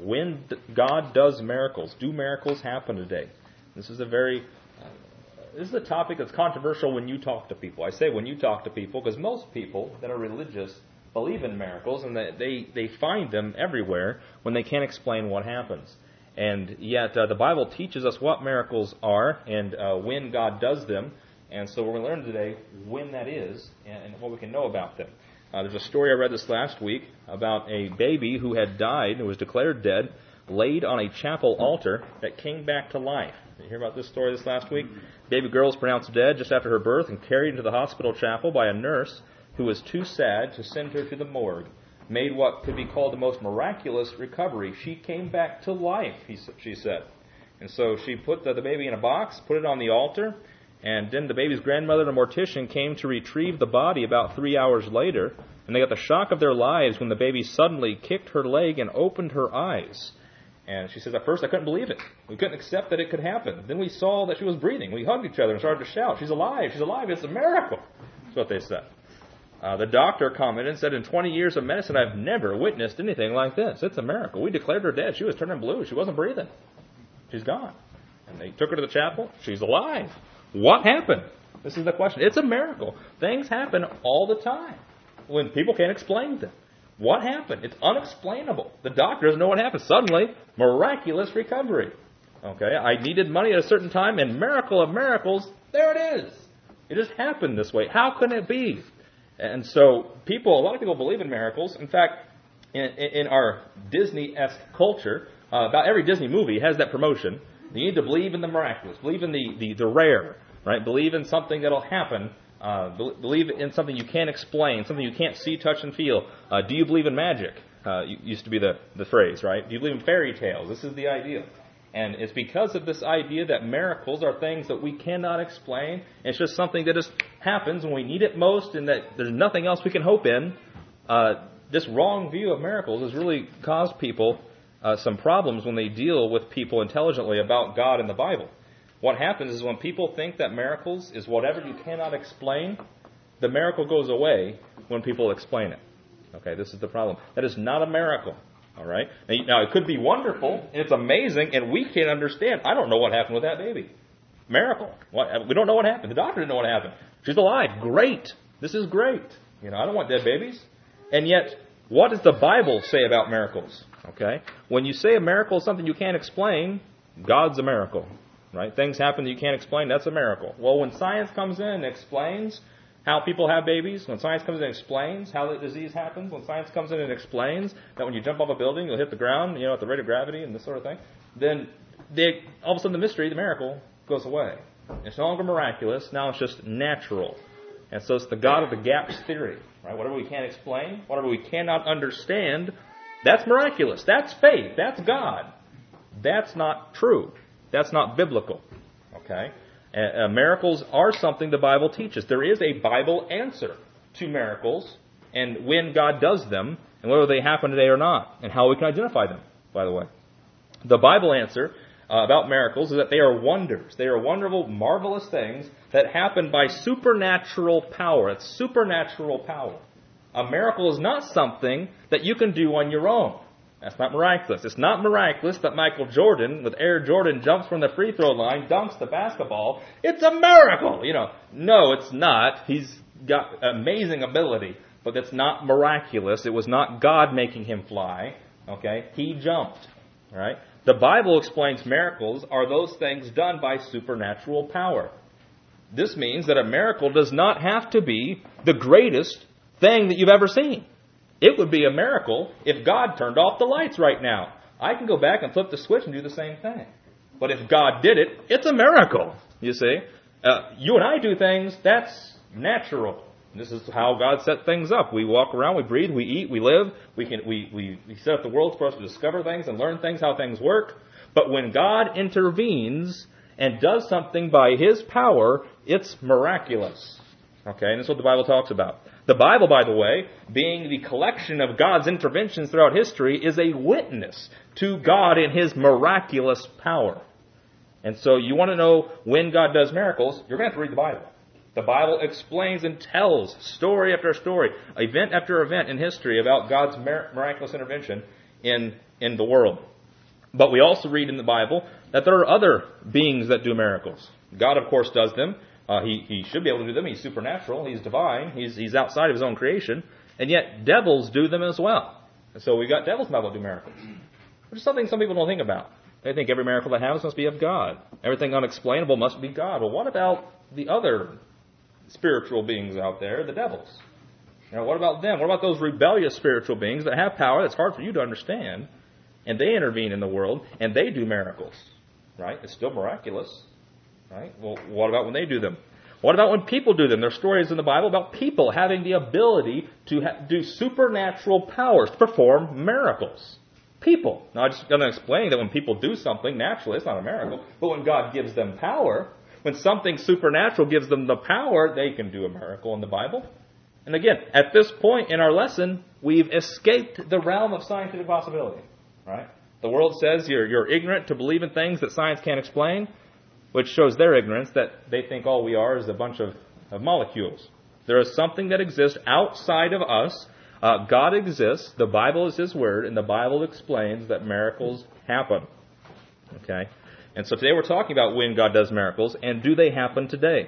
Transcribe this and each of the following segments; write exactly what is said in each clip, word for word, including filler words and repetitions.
when God does miracles. Do miracles happen today? This is a very, uh, this is a topic that's controversial when you talk to people. I say when you talk to people because most people that are religious believe in miracles and they, they, they find them everywhere when they can't explain what happens. And yet uh, the Bible teaches us what miracles are and uh, when God does them. And so we're going to learn today when that is and what we can know about them. Uh, there's a story I read this last week about a baby who had died, who was declared dead, laid on a chapel altar that came back to life. Did you hear about this story this last week? Baby girl was pronounced dead just after her birth and carried into the hospital chapel by a nurse who was too sad to send her to the morgue. Made what could be called the most miraculous recovery. She came back to life, he, she said. And so she put the, the baby in a box, put it on the altar, and then the baby's grandmother, the mortician, came to retrieve the body about three hours later, and they got the shock of their lives when the baby suddenly kicked her leg and opened her eyes. And she says, at first I couldn't believe it. We couldn't accept that it could happen. Then we saw that she was breathing. We hugged each other and started to shout, she's alive, she's alive, it's a miracle. That's what they said. Uh, the doctor commented and said, in twenty years of medicine, I've never witnessed anything like this. It's a miracle. We declared her dead. She was turning blue. She wasn't breathing. She's gone. And they took her to the chapel. She's alive. What happened? This is the question. It's a miracle. Things happen all the time when people can't explain them. What happened? It's unexplainable. The doctor doesn't know what happened. Suddenly, miraculous recovery. Okay, I needed money at a certain time, and miracle of miracles, there it is. It just happened this way. How can it be? And so people, a lot of people believe in miracles. In fact, in, in our Disney-esque culture, uh, about every Disney movie has that promotion. You need to believe in the miraculous, believe in the, the, the rare, right? Believe in something that'll happen. Uh, believe in something you can't explain, something you can't see, touch, and feel. Uh, do you believe in magic? Uh, used to be the, the phrase, right? Do you believe in fairy tales? This is the idea. And it's because of this idea that miracles are things that we cannot explain. It's just something that just happens when we need it most and that there's nothing else we can hope in. Uh, this wrong view of miracles has really caused people uh, some problems when they deal with people intelligently about God and the Bible. What happens is when people think that miracles is whatever you cannot explain, the miracle goes away when people explain it. Okay, this is the problem. That is not a miracle. All right. Now, it could be wonderful, and it's amazing, and we can't understand. I don't know what happened with that baby. Miracle. We don't know what happened. The doctor didn't know what happened. She's alive. Great. This is great. You know, I don't want dead babies. And yet, what does the Bible say about miracles? Okay. When you say a miracle is something you can't explain, God's a miracle. Right? Things happen that you can't explain, that's a miracle. Well, when science comes in and explains how people have babies, when science comes in and explains how the disease happens, when science comes in and explains that when you jump off a building, you'll hit the ground, you know, at the rate of gravity and this sort of thing, then they, all of a sudden the mystery, the miracle, goes away. It's no longer miraculous, now it's just natural. And so it's the God of the gaps theory, right? Whatever we can't explain, whatever we cannot understand, that's miraculous. That's faith. That's God. That's not true. That's not biblical. Okay? Uh, uh, miracles are something the Bible teaches. There is a Bible answer to miracles and when God does them and whether they happen today or not and how we can identify them, by the way. The Bible answer uh, about miracles is that they are wonders. They are wonderful, marvelous things that happen by supernatural power. It's supernatural power. A miracle is not something that you can do on your own. That's not miraculous. It's not miraculous that Michael Jordan, with Air Jordan, jumps from the free throw line, dunks the basketball. It's a miracle! You know, no, it's not. He's got amazing ability, but it's not miraculous. It was not God making him fly. Okay? He jumped. All right? The Bible explains miracles are those things done by supernatural power. This means that a miracle does not have to be the greatest thing that you've ever seen. It would be a miracle if God turned off the lights right now. I can go back and flip the switch and do the same thing. But if God did it, it's a miracle, you see. Uh, you and I do things, that's natural. This is how God set things up. We walk around, we breathe, we eat, we live. We can we, we, we set up the world for us to discover things and learn things, how things work. But when God intervenes and does something by His power, it's miraculous. Okay, and that's what the Bible talks about. The Bible, by the way, being the collection of God's interventions throughout history, is a witness to God in His miraculous power. And so you want to know when God does miracles, you're going to have to read the Bible. The Bible explains and tells story after story, event after event in history about God's miraculous intervention in, in the world. But we also read in the Bible that there are other beings that do miracles. God, of course, does them. Uh, he, he should be able to do them. He's supernatural. He's divine. He's, he's outside of his own creation. And yet devils do them as well. And so we've got devils in the Bible that do miracles. Which is something some people don't think about. They think every miracle that happens must be of God. Everything unexplainable must be God. Well, what about the other spiritual beings out there, the devils? You know, what about them? What about those rebellious spiritual beings that have power that's hard for you to understand, and they intervene in the world, and they do miracles? Right? It's still miraculous. Right? Well, what about when they do them? What about when people do them? There are stories in the Bible about people having the ability to ha- do supernatural powers, to perform miracles. People. Now, I'm just going to explain that when people do something, naturally, it's not a miracle. But when God gives them power, when something supernatural gives them the power, they can do a miracle in the Bible. And again, at this point in our lesson, we've escaped the realm of scientific possibility. Right? The world says you're, you're ignorant to believe in things that science can't explain, which shows their ignorance, that they think all we are is a bunch of, of molecules. There is something that exists outside of us. Uh, God exists, the Bible is His Word, and the Bible explains that miracles happen. Okay? And so today we're talking about when God does miracles, and do they happen today?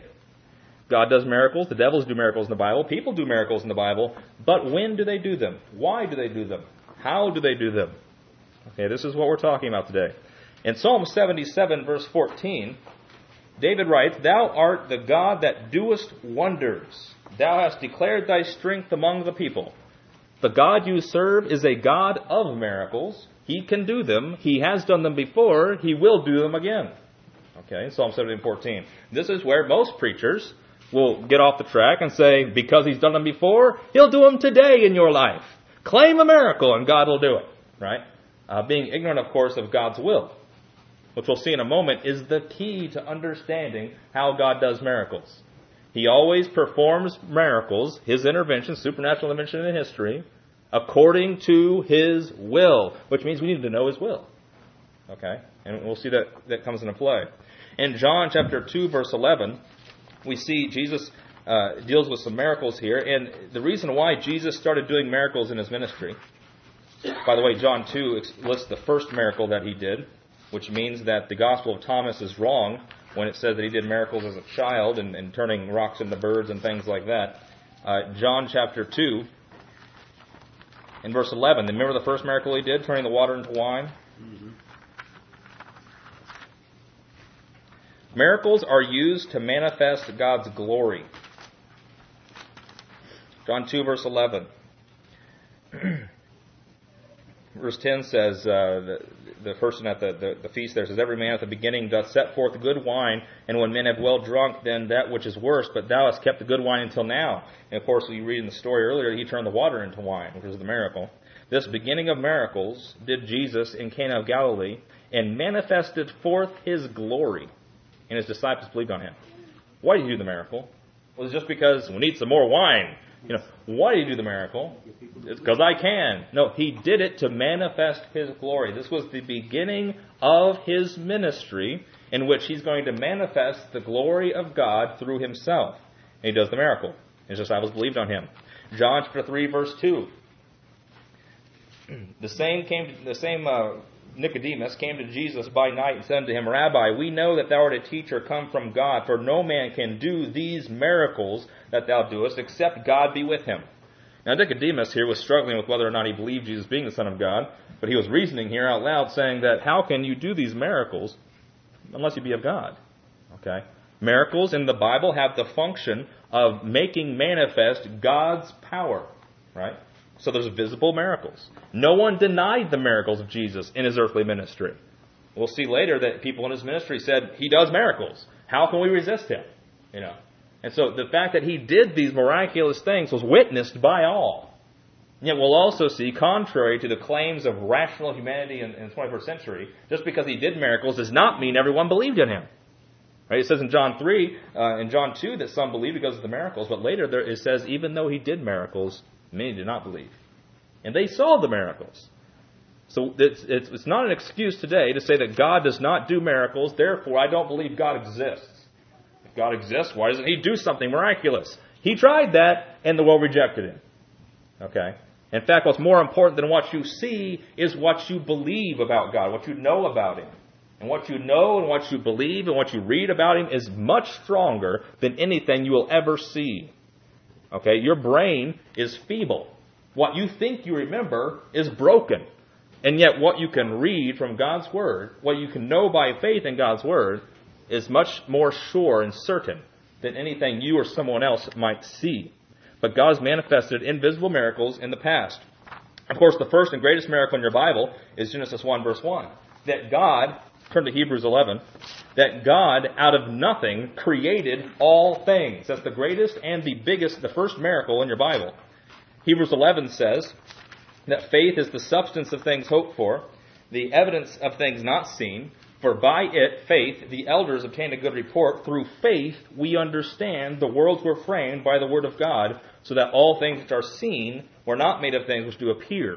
God does miracles, the devils do miracles in the Bible, people do miracles in the Bible, but when do they do them? Why do they do them? How do they do them? Okay, this is what we're talking about today. In Psalm seventy-seven, verse fourteen, David writes, "Thou art the God that doest wonders. Thou hast declared thy strength among the people." The God you serve is a God of miracles. He can do them. He has done them before. He will do them again. Okay, Psalm seventeen fourteen. This is where most preachers will get off the track and say, because He's done them before, He'll do them today in your life. Claim a miracle and God will do it. Right? Uh, being ignorant, of course, of God's will, which we'll see in a moment, is the key to understanding how God does miracles. He always performs miracles, His intervention, supernatural intervention in history, according to His will, which means we need to know His will. Okay? And we'll see that that comes into play. In John chapter two, verse eleven, we see Jesus uh, deals with some miracles here. And the reason why Jesus started doing miracles in His ministry, by the way, John two lists the first miracle that He did, which means that the Gospel of Thomas is wrong when it says that He did miracles as a child and, and turning rocks into birds and things like that. Uh, John chapter two, in verse eleven, remember the first miracle He did, turning the water into wine? Mm-hmm. Miracles are used to manifest God's glory. John two, verse eleven. Verse ten says, uh, the, the person at the, the, the feast there says, "Every man at the beginning doth set forth good wine, and when men have well drunk, then that which is worse, but thou hast kept the good wine until now." And of course, we read in the story earlier, He turned the water into wine, which was the miracle. This beginning of miracles did Jesus in Cana of Galilee, and manifested forth His glory, and His disciples believed on Him. Why did He do the miracle? Was it just because we need some more wine? You know, why did He do the miracle? It's because I can. No, He did it to manifest His glory. This was the beginning of His ministry, in which He's going to manifest the glory of God through Himself. And He does the miracle. His disciples believed on Him. John chapter three, verse two. The same came. To, the same uh, Nicodemus came to Jesus by night and said unto Him, "Rabbi, we know that Thou art a teacher come from God, for no man can do these miracles that Thou doest, except God be with him." Now Nicodemus here was struggling with whether or not he believed Jesus being the Son of God, but he was reasoning here out loud, saying that how can you do these miracles unless you be of God? Okay? Miracles in the Bible have the function of making manifest God's power. Right? So there's visible miracles. No one denied the miracles of Jesus in His earthly ministry. We'll see later that people in His ministry said, He does miracles. How can we resist Him? You know. And so the fact that He did these miraculous things was witnessed by all. And yet we'll also see, contrary to the claims of rational humanity in, in the twenty-first century, just because He did miracles does not mean everyone believed in Him. Right? It says in John three, uh, in John two, that some believed because of the miracles, but later there, it says even though He did miracles, many did not believe. And they saw the miracles. So it's, it's, it's not an excuse today to say that God does not do miracles, therefore I don't believe God exists. If God exists, why doesn't He do something miraculous? He tried that, and the world rejected Him. Okay? In fact, what's more important than what you see is what you believe about God, what you know about Him. And what you know and what you believe and what you read about Him is much stronger than anything you will ever see. Okay, your brain is feeble. What you think you remember is broken. And yet what you can read from God's Word, what you can know by faith in God's Word, is much more sure and certain than anything you or someone else might see. But God has manifested invisible miracles in the past. Of course, the first and greatest miracle in your Bible is Genesis one, verse one. That God, turn to Hebrews eleven, that God out of nothing created all things. That's the greatest and the biggest, the first miracle in your Bible. Hebrews eleven says that faith is the substance of things hoped for, the evidence of things not seen. For by it, faith, the elders obtained a good report. Through faith, we understand the worlds were framed by the word of God, so that all things which are seen were not made of things which do appear.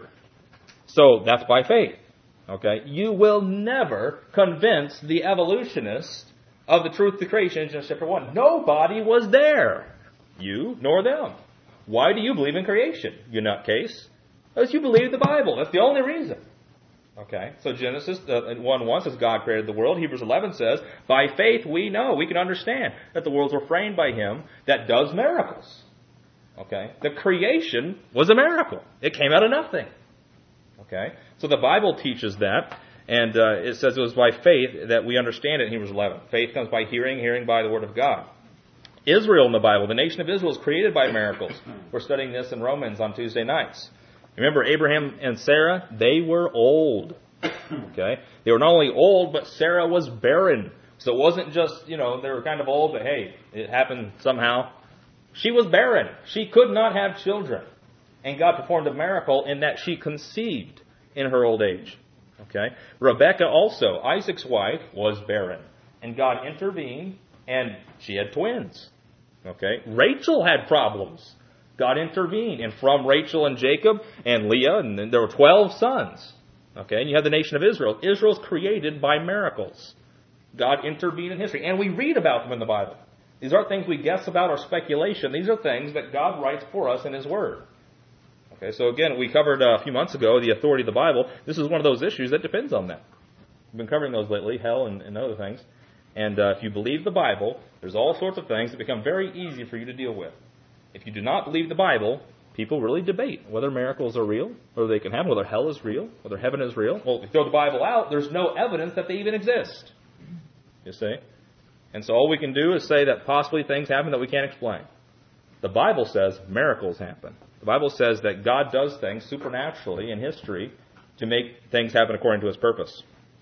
So that's by faith. Okay? You will never convince the evolutionists of the truth of the creation in Genesis chapter one. Nobody was there. You nor them. Why do you believe in creation, you nutcase? Because you believe the Bible. That's the only reason. Okay, so Genesis one one says God created the world. Hebrews eleven says, by faith we know, we can understand that the worlds were framed by Him that does miracles. Okay, the creation was a miracle. It came out of nothing. Okay, so the Bible teaches that, and uh, it says it was by faith that we understand it in Hebrews eleven. Faith comes by hearing, hearing by the Word of God. Israel in the Bible, the nation of Israel is created by miracles. We're studying this in Romans on Tuesday nights. Remember Abraham and Sarah? They were old. Okay? They were not only old, but Sarah was barren. So it wasn't just, you know, they were kind of old, but hey, it happened somehow. She was barren. She could not have children. And God performed a miracle in that she conceived in her old age. Okay? Rebekah also, Isaac's wife, was barren. And God intervened, and she had twins. Okay? Rachel had problems. God intervened, and from Rachel and Jacob and Leah, and then there were twelve sons. Okay, and you have the nation of Israel. Israel's created by miracles. God intervened in history, and we read about them in the Bible. These aren't things we guess about or speculation. These are things that God writes for us in His Word. Okay, so again, we covered uh, a few months ago the authority of the Bible. This is one of those issues that depends on that. We've been covering those lately, hell and, and other things. And uh, if you believe the Bible, there's all sorts of things that become very easy for you to deal with. If you do not believe the Bible, people really debate whether miracles are real, whether they can happen, whether hell is real, whether heaven is real. Well, if you throw the Bible out, there's no evidence that they even exist. You see? And so all we can do is say that possibly things happen that we can't explain. The Bible says miracles happen. The Bible says that God does things supernaturally in history to make things happen according to His purpose.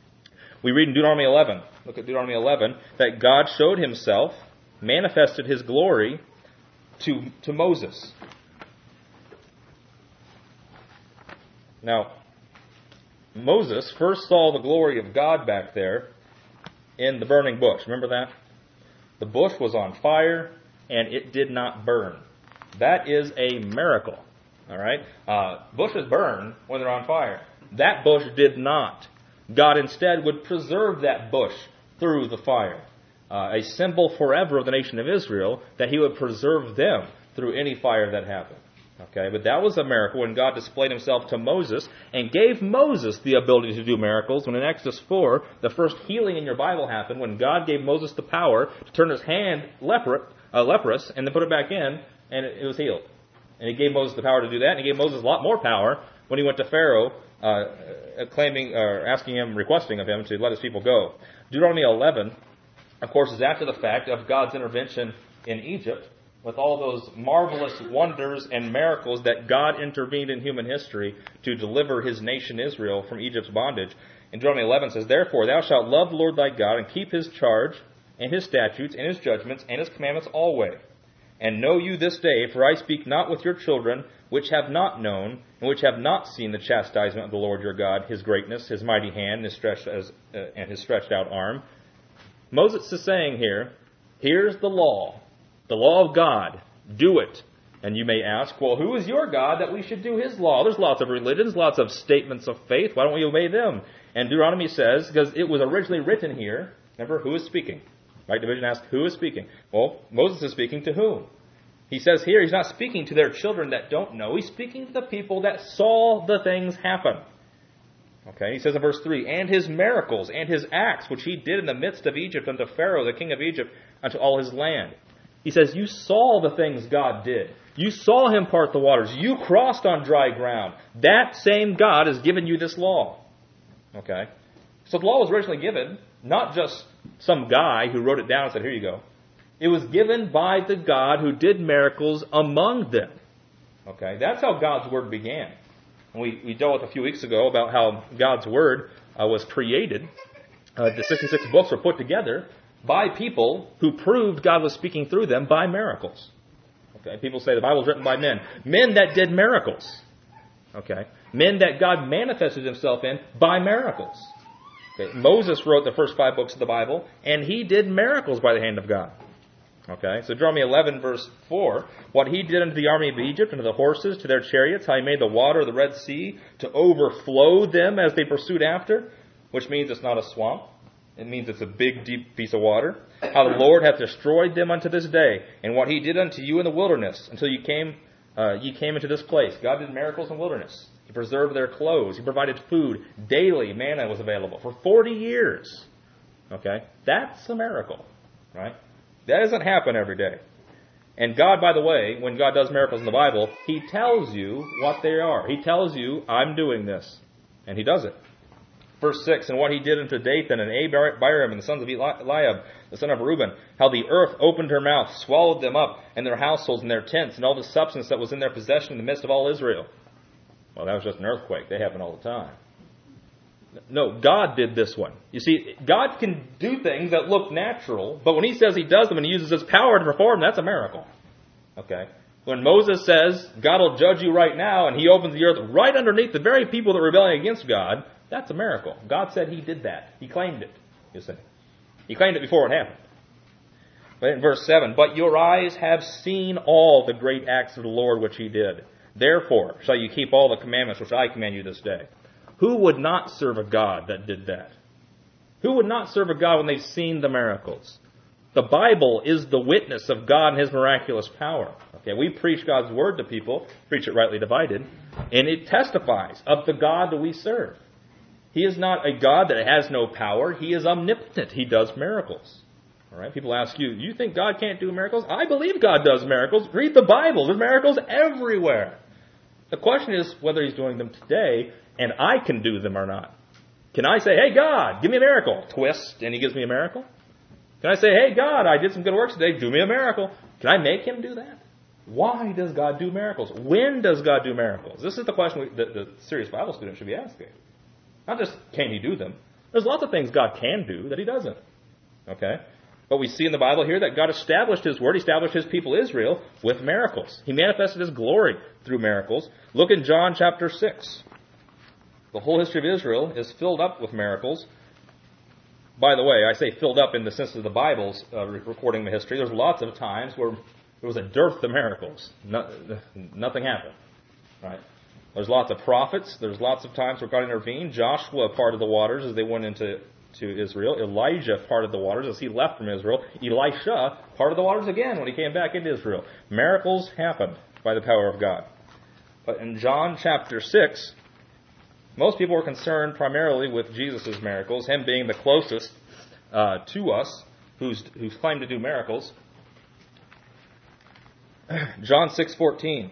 We read in Deuteronomy eleven, look at Deuteronomy eleven, that God showed Himself, manifested His glory to, to Moses. Now, Moses first saw the glory of God back there in the burning bush. Remember that? The bush was on fire, and it did not burn. That is a miracle. All right? Uh, bushes burn when they're on fire. That bush did not. God instead would preserve that bush through the fire. Uh, a symbol forever of the nation of Israel, that He would preserve them through any fire that happened. Okay, but that was a miracle when God displayed Himself to Moses and gave Moses the ability to do miracles. When in Exodus four, the first healing in your Bible happened when God gave Moses the power to turn his hand leper, uh, leprous and then put it back in, and it, it was healed. And He gave Moses the power to do that, and He gave Moses a lot more power when he went to Pharaoh, uh, claiming or asking him, requesting of him to let his people go. Deuteronomy eleven, of course, is after the fact of God's intervention in Egypt, with all those marvelous wonders and miracles that God intervened in human history to deliver His nation Israel from Egypt's bondage. And Deuteronomy eleven says, Therefore thou shalt love the Lord thy God, and keep His charge, and His statutes, and His judgments, and His commandments always. And know you this day, for I speak not with your children, which have not known, and which have not seen the chastisement of the Lord your God, His greatness, His mighty hand, and His stretched, as, uh, and His stretched out arm. Moses is saying here, here's the law. The law of God. Do it. And you may ask, well, who is your God that we should do His law? There's lots of religions, lots of statements of faith. Why don't we obey them? And Deuteronomy says, because it was originally written here, remember, who is speaking? Right? Division asks, who is speaking? Well, Moses is speaking to whom? He He says here he's not speaking to their children that don't know. He's speaking to the people that saw the things happen. Okay, he says in verse three, and his miracles and his acts, which he did in the midst of Egypt unto Pharaoh, the king of Egypt, unto all his land. He says, you saw the things God did. You saw him part the waters. You crossed on dry ground. That same God has given you this law. Okay, so the law was originally given, not just some guy who wrote it down and said, here you go. It was given by the God who did miracles among them. Okay, that's how God's Word began. We, we dealt with a few weeks ago about how God's Word uh, was created. Uh, the sixty-six books were put together by people who proved God was speaking through them by miracles. Okay, people say the Bible was written by men. Men that did miracles. Okay, men that God manifested himself in by miracles. Okay, Moses wrote the first five books of the Bible, and he did miracles by the hand of God. Okay, so Deuteronomy eleven, verse four. What he did unto the army of Egypt, unto the horses, to their chariots, how he made the water of the Red Sea to overflow them as they pursued after, which means it's not a swamp. It means it's a big, deep piece of water. How the Lord hath destroyed them unto this day, and what he did unto you in the wilderness, until you came, uh, you came into this place. God did miracles in the wilderness. He preserved their clothes. He provided food. Daily manna was available for forty years. Okay, that's a miracle, right? That doesn't happen every day. And God, by the way, when God does miracles in the Bible, He tells you what they are. He tells you, I'm doing this. And He does it. Verse six, and what He did unto Dathan and Abiram and the sons of Eliab, the son of Reuben, how the earth opened her mouth, swallowed them up, and their households and their tents, and all the substance that was in their possession in the midst of all Israel. Well, that was just an earthquake. They happen all the time. No, God did this one. You see, God can do things that look natural, but when He says He does them and He uses His power to perform, that's a miracle. Okay? When Moses says, God will judge you right now, and He opens the earth right underneath the very people that are rebelling against God, that's a miracle. God said He did that. He claimed it, you see. He claimed it before it happened. But in verse seven, but your eyes have seen all the great acts of the Lord which He did. Therefore shall you keep all the commandments which I command you this day. Who would not serve a God that did that? Who would not serve a God when they've seen the miracles? The Bible is the witness of God and His miraculous power. Okay, we preach God's Word to people, preach it rightly divided, and it testifies of the God that we serve. He is not a God that has no power. He is omnipotent. He does miracles. All right, people ask you, you think God can't do miracles? I believe God does miracles. Read the Bible. There's miracles everywhere. The question is whether He's doing them today and I can do them or not. Can I say, hey, God, give me a miracle? Twist, and He gives me a miracle? Can I say, hey, God, I did some good works today. Do me a miracle. Can I make Him do that? Why does God do miracles? When does God do miracles? This is the question we, the, the serious Bible student should be asking. Not just, can He do them? There's lots of things God can do that He doesn't. Okay? But we see in the Bible here that God established His Word, He established His people Israel with miracles. He manifested His glory through miracles. Look in John chapter six. The whole history of Israel is filled up with miracles. By the way, I say filled up in the sense of the Bible's uh, recording the history. There's lots of times where there was a dearth of miracles. No, nothing happened. Right? There's lots of prophets. There's lots of times where God intervened. Joshua parted the waters as they went into to Israel. Elijah parted the waters as he left from Israel. Elisha parted the waters again when he came back into Israel. Miracles happened by the power of God. But in John chapter six, most people were concerned primarily with Jesus' miracles, Him being the closest uh, to us, who's, who's claimed to do miracles. John six fourteen.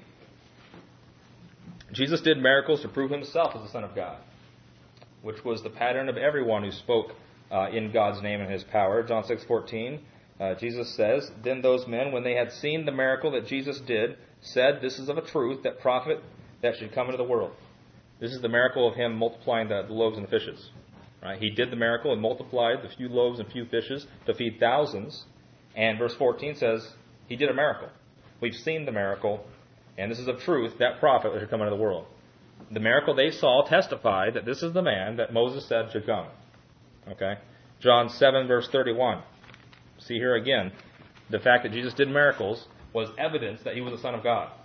Jesus did miracles to prove Himself as the Son of God, which was the pattern of everyone who spoke uh, in God's name and His power. John six fourteen, uh, Jesus says, then those men, when they had seen the miracle that Jesus did, said, this is of a truth, that prophet that should come into the world. This is the miracle of Him multiplying the, the loaves and the fishes. Right? He did the miracle and multiplied the few loaves and few fishes to feed thousands. And verse fourteen says, He did a miracle. We've seen the miracle, and this is of truth, that prophet that should come into the world. The miracle they saw testified that this is the man that Moses said should come. Okay? John seven, verse thirty-one. See here again, the fact that Jesus did miracles was evidence that He was the Son of God.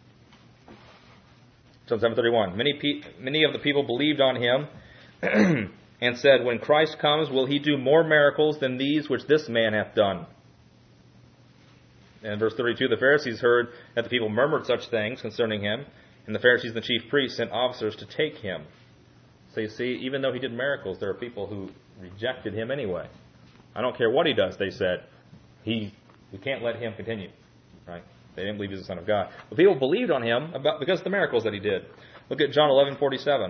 John seven thirty-one. Many, pe- many of the people believed on Him and said, when Christ comes, will He do more miracles than these which this man hath done? And verse thirty-two, the Pharisees heard that the people murmured such things concerning him, and the Pharisees and the chief priests sent officers to take him. So you see, even though he did miracles, there are people who rejected him anyway. I don't care what he does, they said. He, we can't let him continue. Right? They didn't believe he was the Son of God. But people believed on him about, because of the miracles that he did. Look at John eleven forty-seven.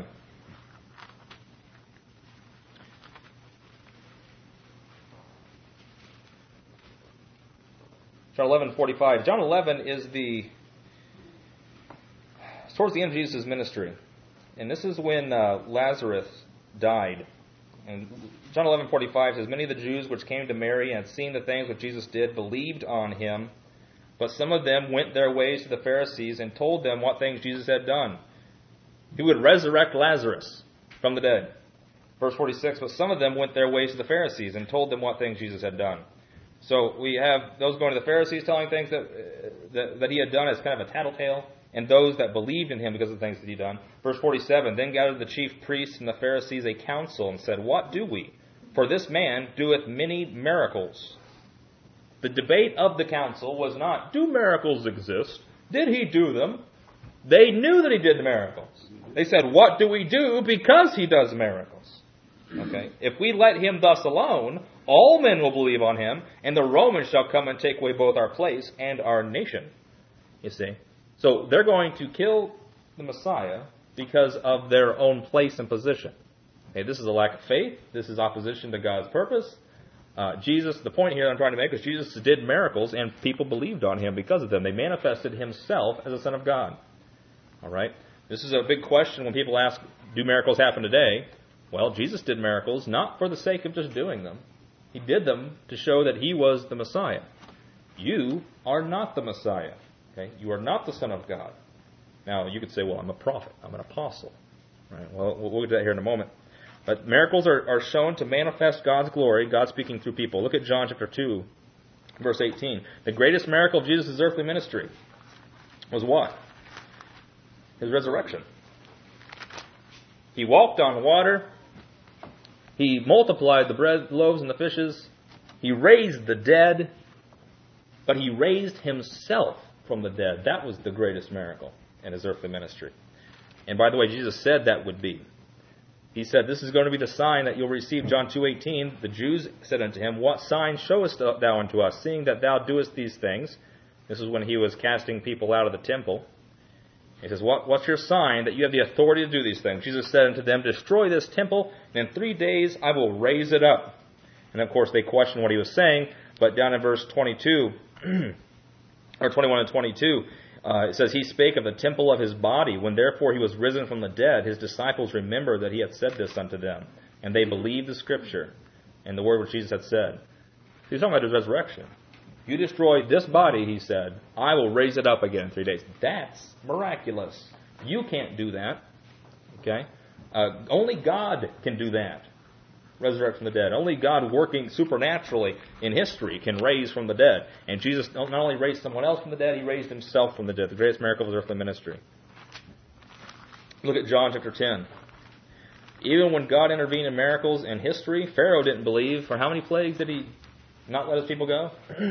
John eleven forty-five. John eleven is the towards the end of Jesus' ministry. And this is when uh, Lazarus died. And John eleven forty-five says, many of the Jews which came to Mary and had seen the things which Jesus did believed on him. But some of them went their ways to the Pharisees and told them what things Jesus had done. He would resurrect Lazarus from the dead. Verse forty-six, but some of them went their ways to the Pharisees and told them what things Jesus had done. So we have those going to the Pharisees telling things that, uh, that, that he had done as kind of a tattletale, and those that believed in him because of the things that he had done. Verse forty-seven, then gathered the chief priests and the Pharisees a council and said, what do we? For this man doeth many miracles. The debate of the council was not, do miracles exist? Did he do them? They knew that he did miracles. They said, what do we do because he does miracles? Okay. If we let him thus alone, all men will believe on him, and the Romans shall come and take away both our place and our nation. You see? So they're going to kill the Messiah because of their own place and position. Okay, this is a lack of faith. This is opposition to God's purpose. Uh, Jesus, the point here I'm trying to make is Jesus did miracles, and people believed on him because of them. They manifested himself as a Son of God. All right? This is a big question when people ask, do miracles happen today? Well, Jesus did miracles not for the sake of just doing them. He did them to show that he was the Messiah. You are not the Messiah. Okay? You are not the Son of God. Now, you could say, well, I'm a prophet. I'm an apostle. Right? Well, we'll get to that here in a moment. But miracles are, are shown to manifest God's glory, God speaking through people. Look at John chapter two, verse eighteen. The greatest miracle of Jesus' earthly ministry was what? His resurrection. He walked on water. He multiplied the bread, loaves, and the fishes. He raised the dead. But he raised himself from the dead. That was the greatest miracle in his earthly ministry. And by the way, Jesus said that would be. He said, this is going to be the sign that you'll receive. John two eighteen, the Jews said unto him, what sign showest thou unto us, seeing that thou doest these things? This is when he was casting people out of the temple. He says, what, what's your sign that you have the authority to do these things? Jesus said unto them, destroy this temple, and in three days I will raise it up. And of course they questioned what he was saying, but down in verse twenty-two, or twenty-one and twenty-two, Uh, it says, he spake of the temple of his body. When therefore he was risen from the dead, his disciples remembered that he had said this unto them. And they believed the scripture and the word which Jesus had said. He's talking about his resurrection. You destroy this body, he said, I will raise it up again in three days. That's miraculous. You can't do that. Okay? Uh, only God can do that. Resurrect from the dead. Only God working supernaturally in history can raise from the dead. And Jesus not only raised someone else from the dead, he raised himself from the dead. The greatest miracle of his earthly ministry. Look at John chapter ten. Even when God intervened in miracles in history, Pharaoh didn't believe. For how many plagues did he not let his people go?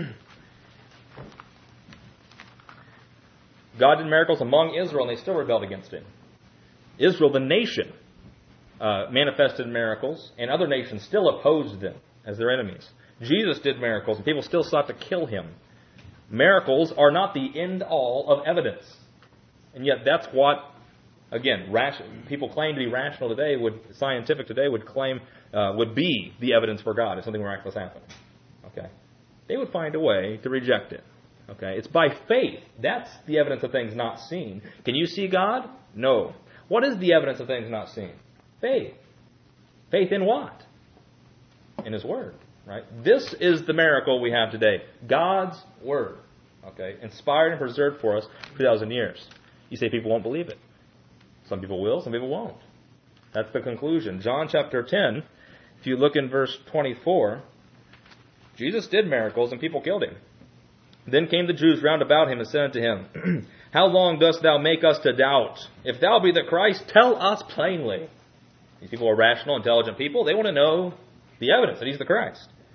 God did miracles among Israel, and they still rebelled against him. Israel, the nation, Uh, manifested miracles, and other nations still opposed them as their enemies. Jesus did miracles, and people still sought to kill him. Miracles are not the end-all of evidence. And yet that's what, again, ration, people claim to be rational today, would scientific today, would claim, uh, would be the evidence for God if something miraculous happened. Okay? They would find a way to reject it. Okay? It's by faith. That's the evidence of things not seen. Can you see God? No. What is the evidence of things not seen? Faith. Faith in what? In his word, right? This is the miracle we have today. God's word. Okay? Inspired and preserved for us for two thousand years. You say people won't believe it. Some people will, some people won't. That's the conclusion. John chapter ten, if you look in verse twenty-four, Jesus did miracles and people killed him. Then came the Jews round about him and said unto him, how long dost thou make us to doubt? If thou be the Christ, tell us plainly. These people are rational, intelligent people. They want to know the evidence that he's the Christ.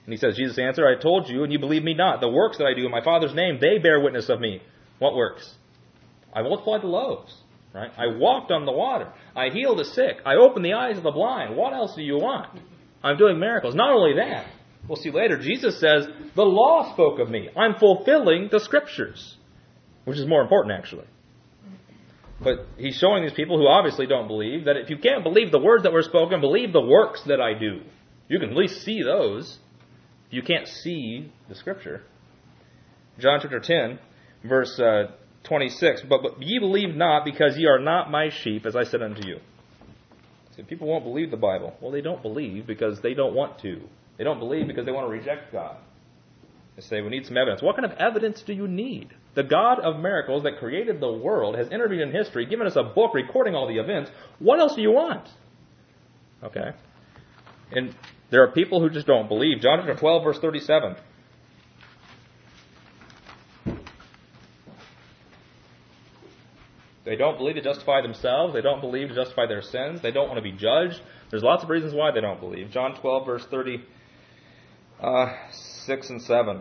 And he says, Jesus answered, I told you, and you believe me not. The works that I do in my Father's name, they bear witness of me. What works? I multiplied the loaves. Right? I walked on the water. I healed the sick. I opened the eyes of the blind. What else do you want? I'm doing miracles. Not only that, we'll see later, Jesus says, the law spoke of me. I'm fulfilling the Scriptures. Which is more important, actually. But he's showing these people who obviously don't believe that if you can't believe the words that were spoken, believe the works that I do. You can at least see those. You can't see the Scripture. John chapter ten, verse uh, twenty-six. But, but ye believe not, because ye are not my sheep, as I said unto you. So people won't believe the Bible. Well, they don't believe because they don't want to. They don't believe because they want to reject God. They say, we need some evidence. What kind of evidence do you need? The God of miracles that created the world has intervened in history, given us a book recording all the events. What else do you want? Okay. And there are people who just don't believe. John chapter twelve, verse thirty-seven. They don't believe to justify themselves. They don't believe to justify their sins. They don't want to be judged. There's lots of reasons why they don't believe. John twelve, verse thirty-six and seven.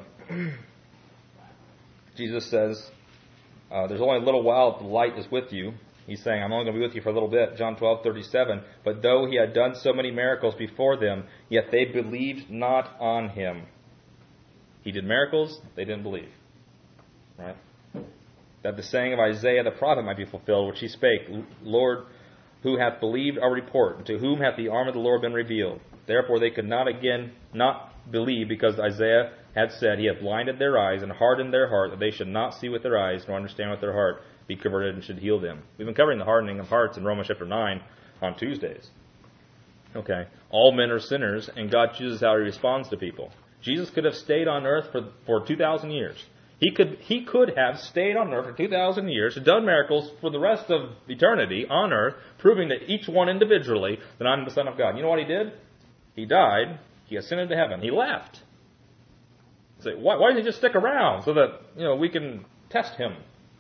Jesus says, uh, there's only a little while the light is with you. He's saying, I'm only going to be with you for a little bit. John twelve, thirty-seven. But though he had done so many miracles before them, yet they believed not on him. He did miracles, they didn't believe. Right? That the saying of Isaiah the prophet might be fulfilled, which he spake, Lord, who hath believed our report? And to whom hath the arm of the Lord been revealed? Therefore they could not again not believe, because Isaiah had said, he hath blinded their eyes and hardened their heart, that they should not see with their eyes, nor understand with their heart, be converted, and should heal them. We've been covering the hardening of hearts in Romans chapter nine on Tuesdays. Okay. All men are sinners, and God chooses how he responds to people. Jesus could have stayed on earth for, for two thousand years. He could, he could have stayed on earth for two thousand years, done miracles for the rest of eternity on earth, proving to each one individually that I'm the Son of God. You know what he did? He died. He ascended to heaven. He left. Say, why, why didn't he just stick around so that, you know, we can test him?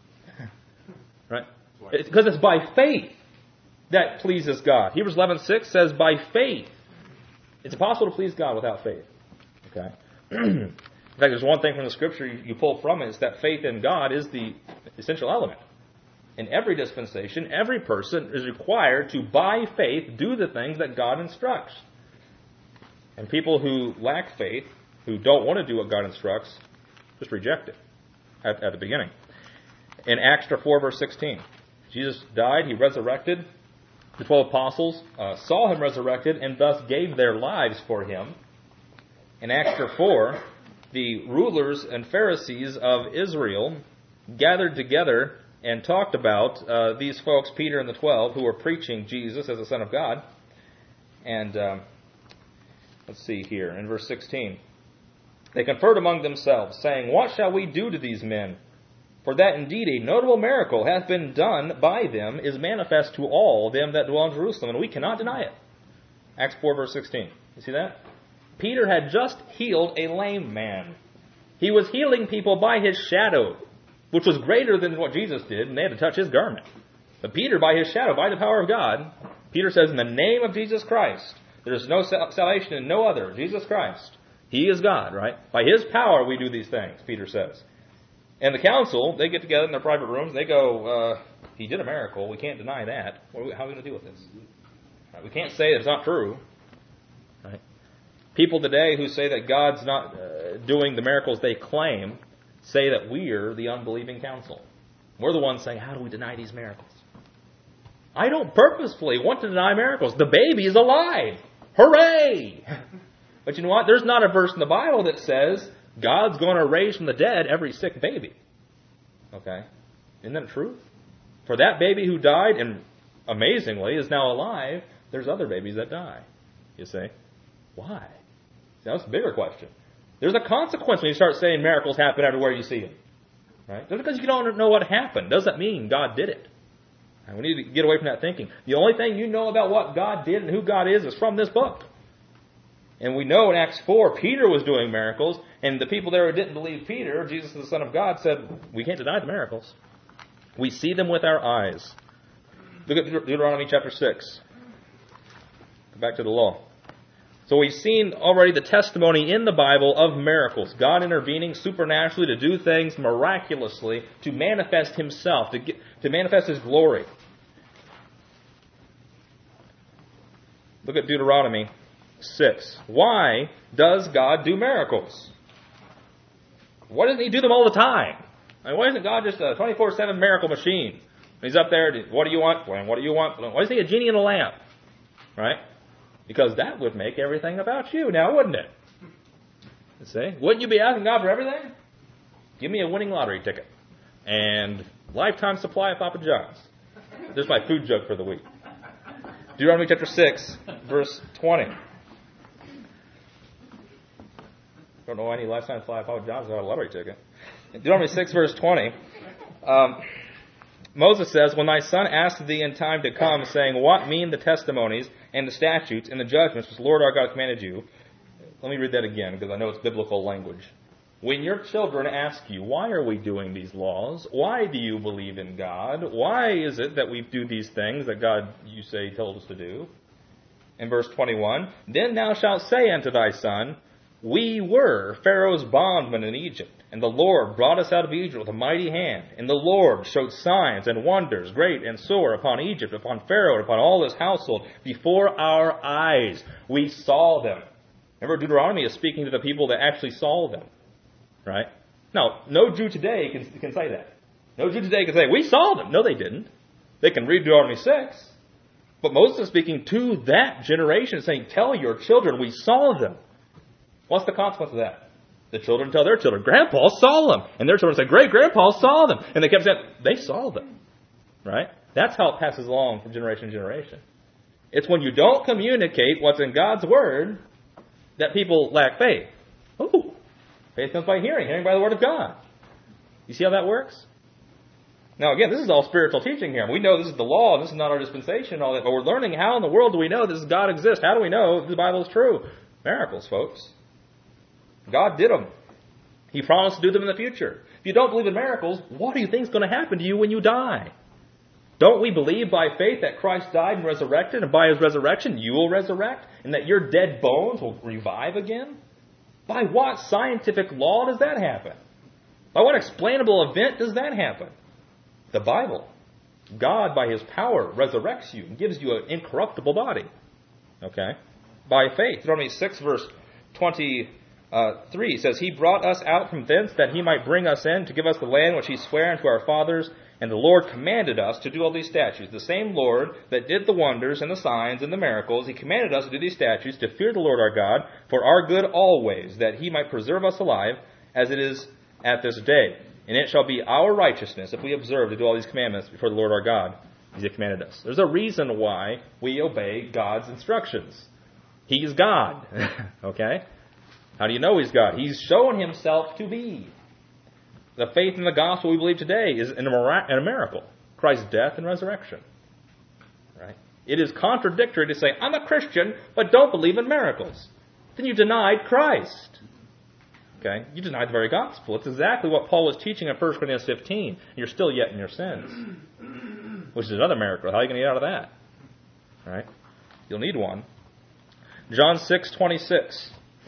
Right? It's because it's by faith that pleases God. Hebrews eleven six says, by faith. It's impossible to please God without faith. Okay? In fact, there's one thing from the Scripture you, you pull from it, is that faith in God is the essential element. In every dispensation, every person is required to, by faith, do the things that God instructs. And people who lack faith, who don't want to do what God instructs, just reject it at, at the beginning. In Acts four, verse sixteen, Jesus died, he resurrected. The twelve apostles uh, saw him resurrected and thus gave their lives for him. In Acts four, the rulers and Pharisees of Israel gathered together and talked about uh, these folks, Peter and the twelve, who were preaching Jesus as the Son of God. And um, let's see here, in verse sixteen. They conferred among themselves, saying, what shall we do to these men? For that indeed a notable miracle hath been done by them is manifest to all them that dwell in Jerusalem, and we cannot deny it. Acts four, verse sixteen. You see that? Peter had just healed a lame man. He was healing people by his shadow, which was greater than what Jesus did, and they had to touch his garment. But Peter, by his shadow, by the power of God, Peter says, in the name of Jesus Christ, there is no salvation in no other, Jesus Christ. He is God, right? By his power we do these things, Peter says. And the council, they get together in their private rooms, and they go, uh, he did a miracle, we can't deny that. What are we, how are we going to deal with this? Right, we can't say it's not true. Right? People today who say that God's not uh, doing the miracles they claim, say that we're the unbelieving council. We're the ones saying, how do we deny these miracles? I don't purposefully want to deny miracles. The baby is alive. Hooray! But you know what? There's not a verse in the Bible that says God's going to raise from the dead every sick baby. Okay? Isn't that true? For that baby who died and amazingly is now alive, there's other babies that die. You say, why? That's a bigger question. There's a consequence when you start saying miracles happen everywhere you see them. Right? Just because you don't know what happened doesn't mean God did it. And we need to get away from that thinking. The only thing you know about what God did and who God is is from this book. And we know in Acts four, Peter was doing miracles, and the people there who didn't believe Peter, Jesus the Son of God, said, we can't deny the miracles. We see them with our eyes. Look at Deuteronomy chapter six. Go back to the law. So we've seen already the testimony in the Bible of miracles. God intervening supernaturally to do things miraculously, to manifest Himself, to, get, to manifest His glory. Look at Deuteronomy six. Why does God do miracles? Why doesn't He do them all the time? I mean, why isn't God just a twenty-four seven miracle machine? He's up there, what do you want? What do you want? Why isn't He a genie in a lamp? Right? Because that would make everything about you now, wouldn't it? You see? Wouldn't you be asking God for everything? Give me a winning lottery ticket. And lifetime supply of Papa John's. There's my food joke for the week. Deuteronomy chapter six, verse twenty. Don't know any lifetime supply of Papa John's without a lottery ticket. Deuteronomy six, verse twenty. Um, Moses says, when thy son asked thee in time to come, saying, what mean the testimonies and the statutes and the judgments which the Lord our God commanded you? Let me read that again, because I know it's biblical language. When your children ask you, why are we doing these laws? Why do you believe in God? Why is it that we do these things that God, you say, told us to do? In verse twenty-one, then thou shalt say unto thy son, we were Pharaoh's bondmen in Egypt, and the Lord brought us out of Egypt with a mighty hand. And the Lord showed signs and wonders, great and sore, upon Egypt, upon Pharaoh, and upon all his household, before our eyes. We saw them. Remember, Deuteronomy is speaking to the people that actually saw them. Right? Now, no Jew today can, can say that. No Jew today can say, we saw them. No, they didn't. They can read Deuteronomy six. But Moses is speaking to that generation, saying, tell your children, we saw them. What's the consequence of that? The children tell their children, Grandpa saw them. And their children say, Great-Grandpa saw them. And they kept saying, they saw them. Right? That's how it passes along from generation to generation. It's when you don't communicate what's in God's Word that people lack faith. Ooh, faith comes by hearing, hearing by the Word of God. You see how that works? Now, again, this is all spiritual teaching here. We know this is the law, and this is not our dispensation and all that, but we're learning how in the world do we know this God exists? How do we know the Bible is true? Miracles, folks. God did them. He promised to do them in the future. If you don't believe in miracles, what do you think is going to happen to you when you die? Don't we believe by faith that Christ died and resurrected, and by His resurrection you will resurrect, and that your dead bones will revive again? By what scientific law does that happen? By what explainable event does that happen? The Bible. God, by His power, resurrects you and gives you an incorruptible body. Okay? By faith. Deuteronomy six, verse twenty. Uh, three says, He brought us out from thence that He might bring us in to give us the land which He sware unto our fathers. And the Lord commanded us to do all these statutes. The same Lord that did the wonders and the signs and the miracles, He commanded us to do these statutes, to fear the Lord our God, for our good always, that He might preserve us alive, as it is at this day. And it shall be our righteousness if we observe to do all these commandments before the Lord our God, as He commanded us. There's a reason why we obey God's instructions. He's God. Okay? How do you know He's God? He's shown Himself to be. The faith in the gospel we believe today is in a, mirac- in a miracle. Christ's death and resurrection. Right? It is contradictory to say, I'm a Christian, but don't believe in miracles. Then you denied Christ. Okay? You denied the very gospel. It's exactly what Paul was teaching in First Corinthians fifteen. You're still yet in your sins. Which is another miracle. How are you going to get out of that? Right? You'll need one. John six twenty-six.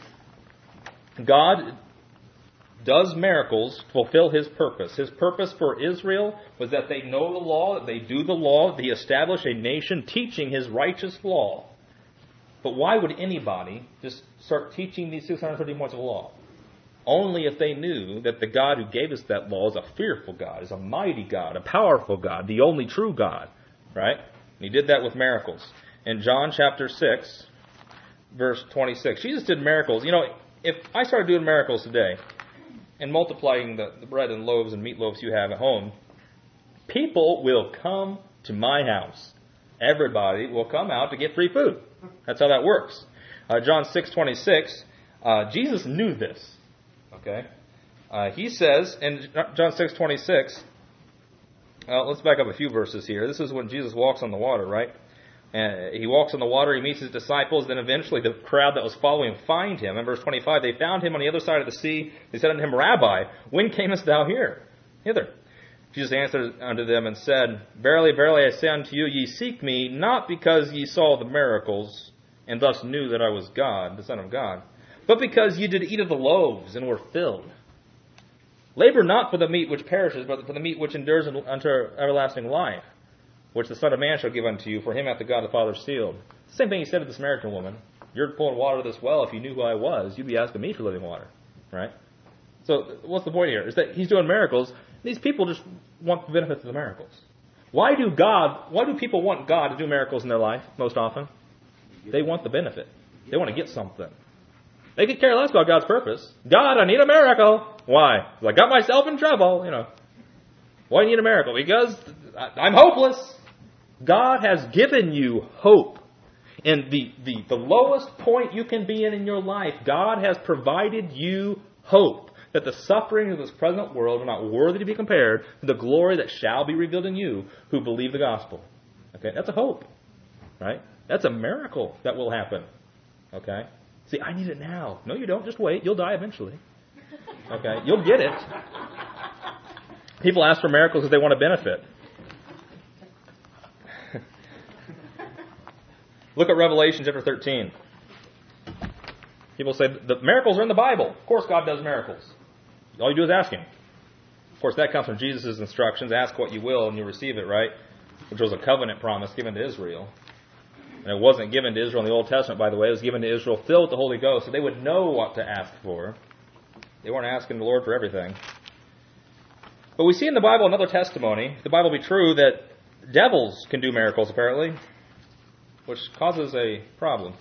God does miracles to fulfill His purpose. His purpose for Israel was that they know the law, that they do the law, that He established a nation teaching His righteous law. But why would anybody just start teaching these six hundred thirty points of law? Only if they knew that the God who gave us that law is a fearful God, is a mighty God, a powerful God, the only true God. Right? And He did that with miracles. In John chapter six, verse twenty-six, Jesus did miracles. You know, if I started doing miracles today and multiplying the, the bread and loaves and meatloaves you have at home, people will come to my house. Everybody will come out to get free food. That's how that works. Uh, John six twenty-six, uh, Jesus knew this. Okay, uh, He says in John six twenty-six, uh, let's back up a few verses here. This is when Jesus walks on the water, right? And He walks on the water, He meets His disciples, then eventually the crowd that was following find Him. In verse twenty-five, they found Him on the other side of the sea. They said unto Him, Rabbi, when camest Thou here? Hither. Jesus answered unto them and said, Verily, verily, I say unto you, ye seek me, not because ye saw the miracles, and thus knew that I was God, the Son of God, but because you did eat of the loaves and were filled. Labor not for the meat which perishes, but for the meat which endures unto everlasting life, which the Son of Man shall give unto you, for him hath the God the Father sealed. Same thing he said to the Samaritan woman. You're pulling water of this well. If you knew who I was, you'd be asking me for living water. Right? So what's the point here? Is that he's doing miracles. These people just want the benefits of the miracles. Why do God, why do people want God to do miracles in their life most often? They want the benefit. They want to get something. They could care less about God's purpose. God, I need a miracle. Why? Because I got myself in trouble, you know. Why do you need a miracle? Because I'm hopeless. God has given you hope. And the, the, the lowest point you can be in in your life, God has provided you hope. That the suffering of this present world are not worthy to be compared to the glory that shall be revealed in you who believe the gospel. Okay, that's a hope. Right? That's a miracle that will happen. Okay? See, I need it now. No, you don't. Just wait. You'll die eventually. Okay? You'll get it. People ask for miracles because they want to benefit. Look at Revelation chapter thirteen. People say, the miracles are in the Bible. Of course God does miracles. All you do is ask Him. Of course, that comes from Jesus' instructions. Ask what you will and you'll receive it, right? Which was a covenant promise given to Israel. And it wasn't given to Israel in the Old Testament, by the way. It was given to Israel filled with the Holy Ghost, so they would know what to ask for. They weren't asking the Lord for everything. But we see in the Bible another testimony, if the Bible be true, that devils can do miracles, apparently, which causes a problem.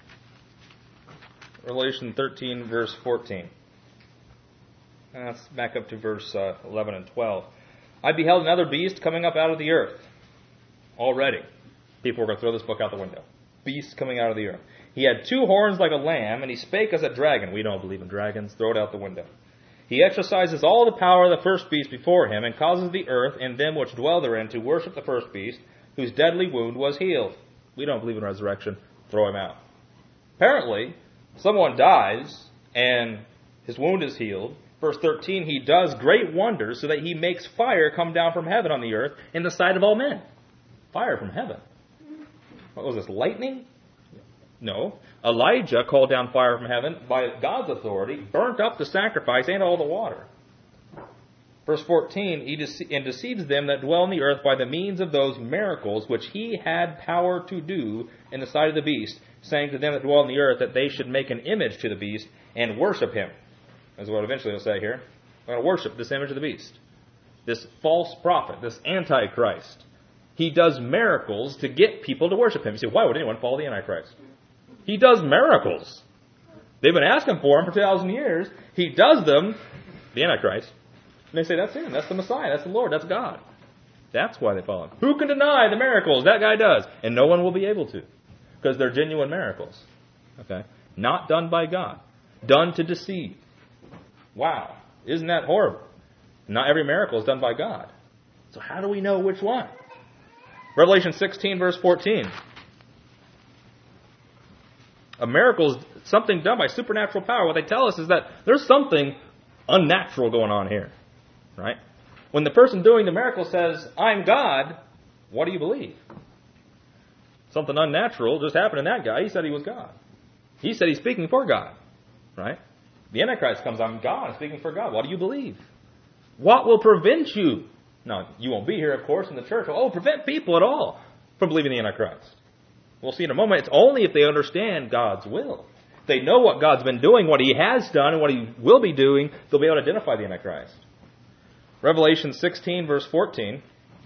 Revelation thirteen, verse fourteen. And let's back up to verse uh, eleven and twelve. I beheld another beast coming up out of the earth. Already. People are going to throw this book out the window. Beast coming out of the earth. He had two horns like a lamb, and he spake as a dragon. We don't believe in dragons. Throw it out the window. He exercises all the power of the first beast before him, and causes the earth and them which dwell therein to worship the first beast, whose deadly wound was healed. We don't believe in resurrection. Throw him out. Apparently, someone dies, and his wound is healed. Verse thirteen, he does great wonders, so that he makes fire come down from heaven on the earth in the sight of all men. Fire from heaven. What was this, lightning? No. Elijah called down fire from heaven by God's authority, burnt up the sacrifice and all the water. Verse fourteen, he dece- and deceives them that dwell on the earth by the means of those miracles which he had power to do in the sight of the beast, saying to them that dwell on the earth that they should make an image to the beast and worship him. That's what eventually he'll say here. We're going to worship this image of the beast. This false prophet, this antichrist. He does miracles to get people to worship him. You say, why would anyone follow the Antichrist? He does miracles. They've been asking for him for two thousand years. He does them, the Antichrist. And they say, that's him. That's the Messiah. That's the Lord. That's God. That's why they follow him. Who can deny the miracles that guy does? And no one will be able to. Because they're genuine miracles. Okay? Not done by God. Done to deceive. Wow. Isn't that horrible? Not every miracle is done by God. So how do we know which one? Revelation sixteen, verse fourteen. A miracle is something done by supernatural power. What they tell us is that there's something unnatural going on here. Right? When the person doing the miracle says, I'm God, what do you believe? Something unnatural just happened in that guy. He said he was God. He said he's speaking for God. Right? The Antichrist comes, I'm God, I'm speaking for God. What do you believe? What will prevent you? Now, you won't be here, of course, in the church. Oh, prevent people at all from believing the Antichrist. We'll see in a moment. It's only if they understand God's will. If they know what God's been doing, what He has done, and what He will be doing, they'll be able to identify the Antichrist. Revelation sixteen, verse fourteen.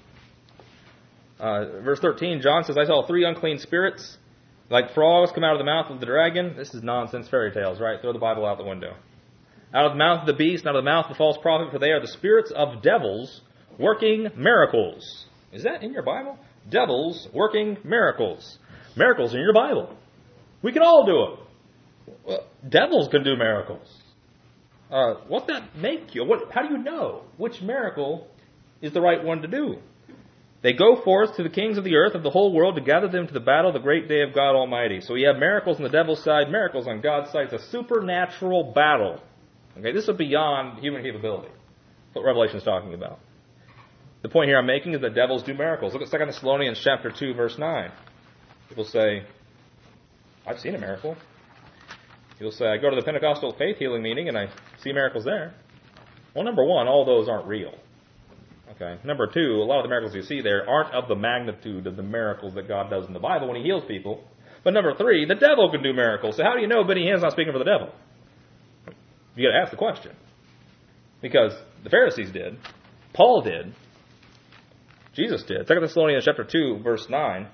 Uh, verse thirteen, John says, I saw three unclean spirits, like frogs, come out of the mouth of the dragon. This is nonsense fairy tales, right? Throw the Bible out the window. Out of the mouth of the beast, and out of the mouth of the false prophet, for they are the spirits of devils, working miracles. Is that in your Bible? Devils working miracles. Miracles in your Bible. We can all do them. Well, devils can do miracles. Uh, what that make you? What? How do you know which miracle is the right one to do? They go forth to the kings of the earth of the whole world to gather them to the battle of the great day of God Almighty. So we have miracles on the devil's side, miracles on God's side. It's a supernatural battle. Okay, this is beyond human capability. That's what Revelation is talking about. The point here I'm making is that devils do miracles. Look at Second Thessalonians chapter two, verse nine. People say, I've seen a miracle. You'll say, I go to the Pentecostal faith healing meeting and I see miracles there. Well, number one, all those aren't real. Okay. Number two, a lot of the miracles you see there aren't of the magnitude of the miracles that God does in the Bible when He heals people. But number three, the devil can do miracles. So how do you know Benny Hinn's not speaking for the devil? You got to ask the question. Because the Pharisees did. Paul did. Jesus did. Second Thessalonians chapter two, verse nine.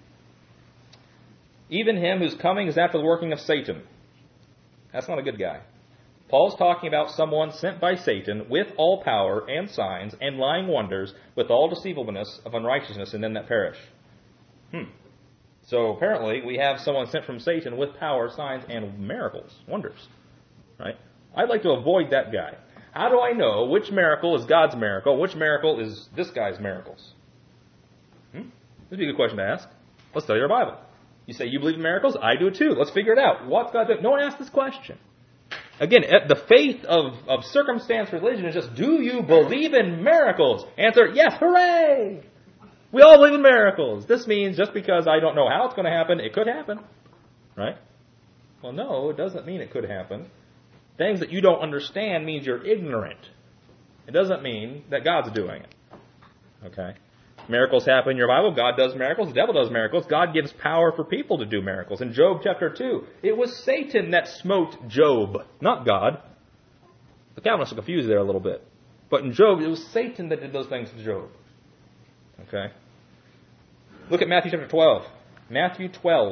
Even him whose coming is after the working of Satan. That's not a good guy. Paul's talking about someone sent by Satan with all power and signs and lying wonders with all deceivableness of unrighteousness in them that perish. Hmm. So apparently we have someone sent from Satan with power, signs, and miracles, wonders. Right? I'd like to avoid that guy. How do I know which miracle is God's miracle, which miracle is this guy's miracles? Hmm? This would be a good question to ask. Let's study our Bible. You say you believe in miracles? I do too. Let's figure it out. What's God doing? No one asked this question. Again, the faith of, of circumstance religion is just, do you believe in miracles? Answer, yes, hooray! We all believe in miracles. This means just because I don't know how it's going to happen, it could happen. Right? Well, no, it doesn't mean it could happen. Things that you don't understand means you're ignorant. It doesn't mean that God's doing it. Okay? Miracles happen in your Bible. God does miracles. The devil does miracles. God gives power for people to do miracles. In Job chapter two, it was Satan that smote Job, not God. The Calvinists are confused there a little bit. But in Job, it was Satan that did those things to Job. Okay? Look at Matthew chapter twelve. Matthew twelve.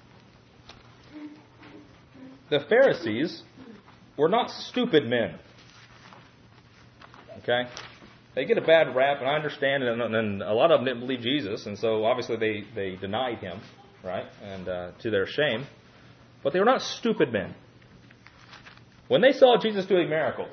The Pharisees were not stupid men. Okay? They get a bad rap, and I understand, and, and a lot of them didn't believe Jesus, and so obviously they, they denied Him, right, and uh, to their shame. But they were not stupid men. When they saw Jesus doing miracles,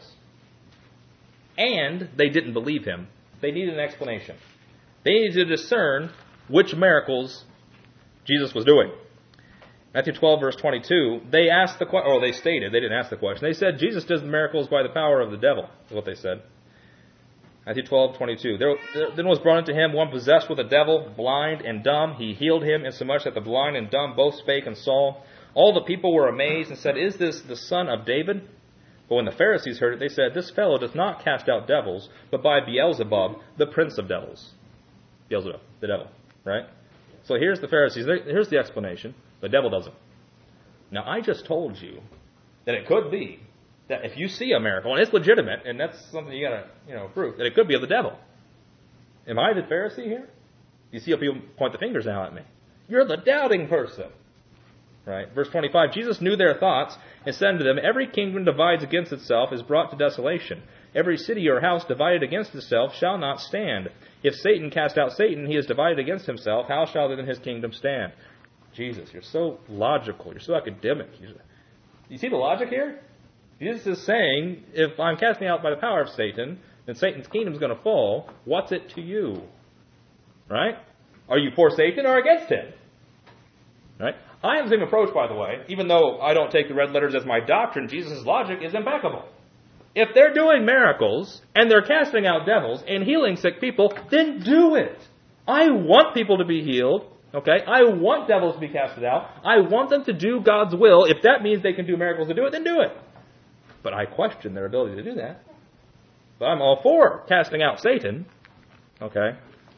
and they didn't believe Him, they needed an explanation. They needed to discern which miracles Jesus was doing. Matthew twelve, verse twenty-two, they asked the question, or they stated, they didn't ask the question, they said, Jesus does the miracles by the power of the devil, is what they said. Matthew twelve, twenty-two. There, then was brought unto him one possessed with a devil, blind and dumb. He healed him, insomuch that the blind and dumb both spake and saw. All the people were amazed and said, Is this the son of David? But when the Pharisees heard it, they said, This fellow does not cast out devils, but by Beelzebub, the prince of devils. Beelzebub, the devil, right? So here's the Pharisees. Here's the explanation. The devil doesn't. Now, I just told you that it could be that if you see a miracle, and it's legitimate, and that's something you gotta, you know, prove, that it could be of the devil. Am I the Pharisee here? You see how people point the fingers now at me. You're the doubting person. Right? Verse twenty-five, Jesus knew their thoughts, and said unto them, Every kingdom divides against itself is brought to desolation. Every city or house divided against itself shall not stand. If Satan cast out Satan, he is divided against himself. How shall then his kingdom stand? Jesus, you're so logical. You're so academic. You see the logic here? Jesus is saying, if I'm casting out by the power of Satan, then Satan's kingdom is going to fall. What's it to you? Right? Are you for Satan or against him? Right? I have the same approach, by the way. Even though I don't take the red letters as my doctrine, Jesus' logic is impeccable. If they're doing miracles, and they're casting out devils, and healing sick people, then do it. I want people to be healed. Okay? I want devils to be casted out. I want them to do God's will. If that means they can do miracles to do it, then do it. But I question their ability to do that. But I'm all for casting out Satan. Okay?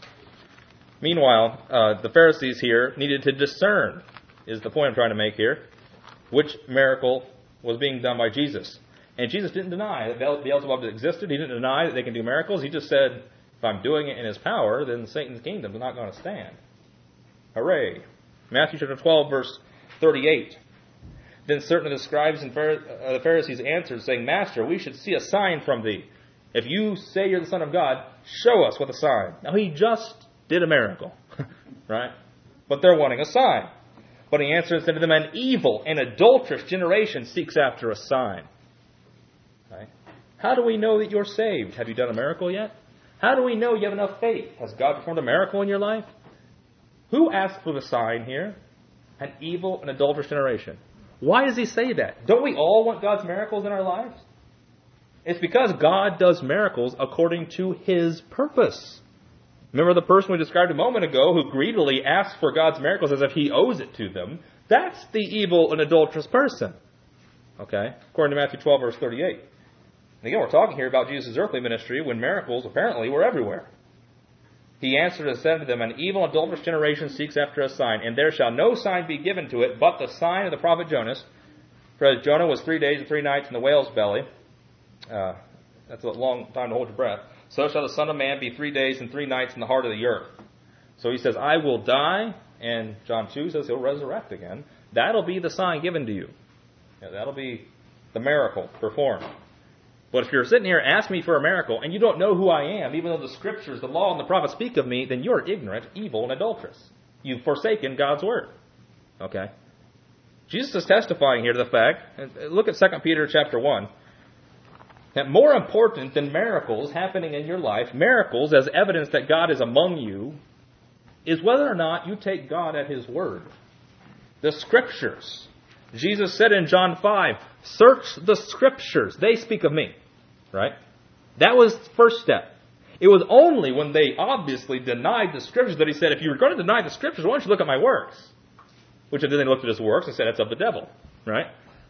Meanwhile, uh, the Pharisees here needed to discern, is the point I'm trying to make here, which miracle was being done by Jesus. And Jesus didn't deny that Beelzebub existed. He didn't deny that they can do miracles. He just said, if I'm doing it in His power, then Satan's kingdom is not going to stand. Hooray. Matthew chapter twelve, verse thirty-eight. Then certain of the scribes and the Pharisees answered, saying, Master, we should see a sign from thee. If you say you're the Son of God, show us what a sign. Now, he just did a miracle, right? But they're wanting a sign. But he answered and said to them, An evil and adulterous generation seeks after a sign. Right? How do we know that you're saved? Have you done a miracle yet? How do we know you have enough faith? Has God performed a miracle in your life? Who asked for the sign here? An evil and adulterous generation. Why does he say that? Don't we all want God's miracles in our lives? It's because God does miracles according to His purpose. Remember the person we described a moment ago who greedily asks for God's miracles as if he owes it to them? That's the evil and adulterous person. Okay? According to Matthew twelve, verse thirty-eight. And again, we're talking here about Jesus' earthly ministry when miracles apparently were everywhere. He answered and said to them, An evil and adulterous generation seeks after a sign, and there shall no sign be given to it but the sign of the prophet Jonas. For as Jonah was three days and three nights in the whale's belly, uh, that's a long time to hold your breath, so shall the Son of Man be three days and three nights in the heart of the earth. So he says, I will die, and John two says he'll resurrect again. That'll be the sign given to you. Yeah, that'll be the miracle performed. But if you're sitting here asking me for a miracle and you don't know who I am, even though the Scriptures, the law, and the prophets speak of me, then you're ignorant, evil, and adulterous. You've forsaken God's Word. Okay? Jesus is testifying here to the fact, look at Second Peter chapter one, that more important than miracles happening in your life, miracles as evidence that God is among you, is whether or not you take God at His Word. The Scriptures. Jesus said in John five, search the Scriptures. They speak of me. Right? That was the first step. It was only when they obviously denied the Scriptures that He said, if you were going to deny the Scriptures, why don't you look at my works? Which then they looked at His works and said, that's of the devil. Right?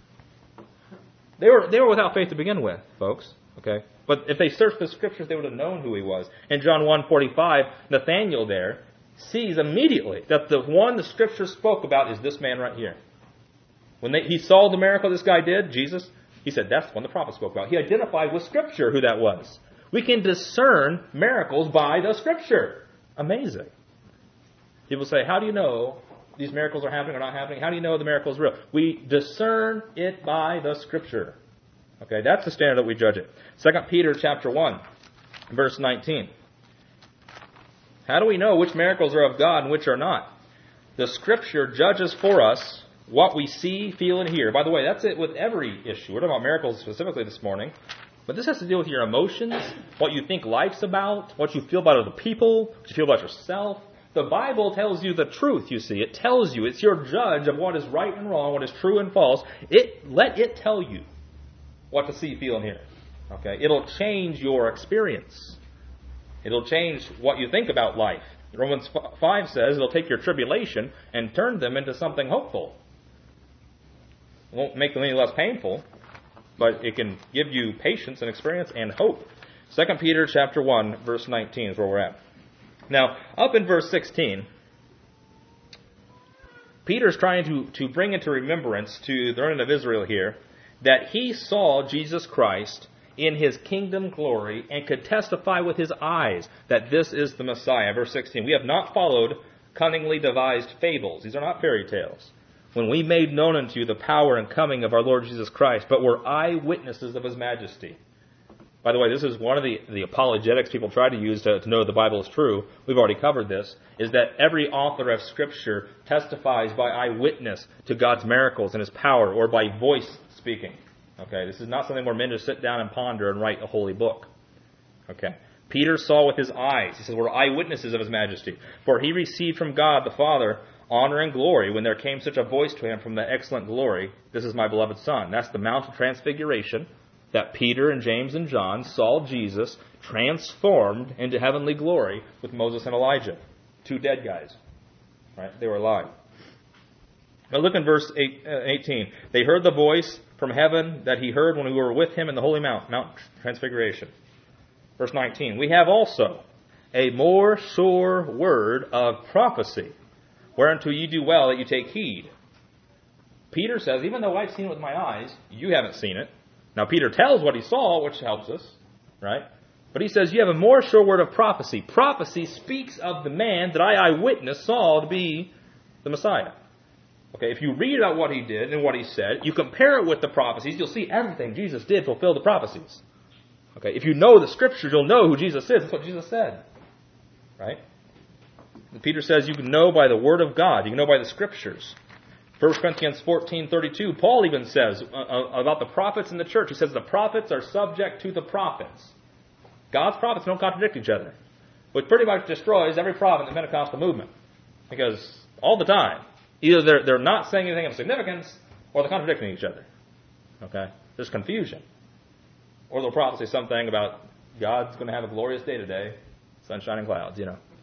They were they were without faith to begin with, folks. Okay? But if they searched the Scriptures, they would have known who He was. In John one forty-five, Nathanael there sees immediately that the one the Scripture spoke about is this man right here. When they, he saw the miracle this guy did, Jesus, he said, that's the one the prophet spoke about. He identified with Scripture who that was. We can discern miracles by the Scripture. Amazing. People say, how do you know these miracles are happening or not happening? How do you know the miracle is real? We discern it by the Scripture. Okay, that's the standard that we judge it. Second Peter chapter one, verse nineteen. How do we know which miracles are of God and which are not? The Scripture judges for us what we see, feel, and hear. By the way, that's it with every issue. We're talking about miracles specifically this morning. But this has to deal with your emotions, what you think life's about, what you feel about other people, what you feel about yourself. The Bible tells you the truth, you see. It tells you. It's your judge of what is right and wrong, what is true and false. It Let it tell you what to see, feel, and hear. Okay? It'll change your experience. It'll change what you think about life. Romans five says it'll take your tribulation and turn them into something hopeful. It won't make them any less painful, but it can give you patience and experience and hope. Second Peter chapter one, verse nineteen is where we're at. Now, up in verse sixteen, Peter's trying to, to bring into remembrance to the remnant of Israel here that he saw Jesus Christ in His kingdom glory and could testify with his eyes that this is the Messiah. Verse sixteen, we have not followed cunningly devised fables. These are not fairy tales. When we made known unto you the power and coming of our Lord Jesus Christ, but were eyewitnesses of His majesty. By the way, this is one of the, the apologetics people try to use to, to know the Bible is true. We've already covered this. Is that every author of Scripture testifies by eyewitness to God's miracles and His power, or by voice speaking. Okay, this is not something where men just sit down and ponder and write a holy book. Okay. Peter saw with his eyes. He says, we're eyewitnesses of His majesty. For He received from God the Father honor and glory when there came such a voice to Him from the excellent glory, this is my beloved Son. That's the Mount of Transfiguration that Peter and James and John saw Jesus transformed into heavenly glory with Moses and Elijah. Two dead guys. Right? They were alive. Now look in verse eighteen. They heard the voice from heaven that He heard when we were with Him in the holy mount, Mount Transfiguration. Verse nineteen. We have also a more sure word of prophecy, whereunto you do well that you take heed. Peter says, even though I've seen it with my eyes, you haven't seen it. Now Peter tells what he saw, which helps us, right? But he says, you have a more sure word of prophecy. Prophecy speaks of the man that I eyewitness saw to be the Messiah. Okay, if you read about what he did and what he said, you compare it with the prophecies, you'll see everything Jesus did fulfill the prophecies. Okay, if you know the Scriptures, you'll know who Jesus is. That's what Jesus said. Right? And Peter says you can know by the Word of God. You can know by the Scriptures. First Corinthians fourteen thirty-two, Paul even says uh, about the prophets in the church, he says the prophets are subject to the prophets. God's prophets don't contradict each other, which pretty much destroys every prophet in the Pentecostal movement. Because all the time, either they're, they're not saying anything of significance, or they're contradicting each other. Okay? There's confusion. Or they'll prophesy something about God's going to have a glorious day today, sunshine and clouds, you know.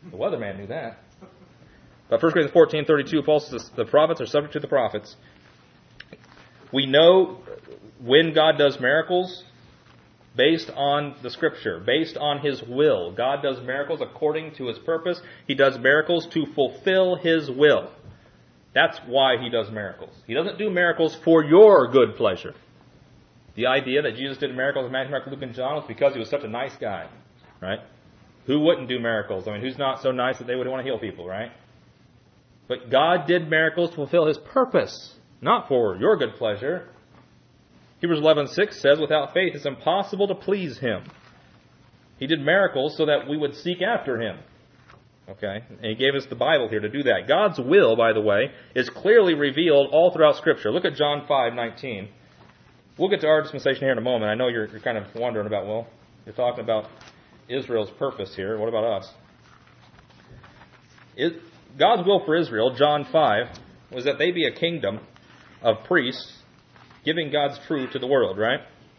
The weatherman knew that. But First Corinthians fourteen thirty-two, Paul says the prophets are subject to the prophets. We know when God does miracles based on the Scripture, based on His will. God does miracles according to His purpose. He does miracles to fulfill His will. That's why He does miracles. He doesn't do miracles for your good pleasure. The idea that Jesus did miracles in Matthew, Mark, Luke, and John was because He was such a nice guy, right? Who wouldn't do miracles? I mean, who's not so nice that they would want to heal people, right? But God did miracles to fulfill His purpose, not for your good pleasure. Hebrews eleven six says, without faith it's impossible to please Him. He did miracles so that we would seek after Him. Okay? And He gave us the Bible here to do that. God's will, by the way, is clearly revealed all throughout Scripture. Look at John five nineteen. We'll get to our dispensation here in a moment. I know you're, you're kind of wondering about, well, you're talking about Israel's purpose here. What about us? It, God's will for Israel, John five, was that they be a kingdom of priests giving God's truth to the world, right?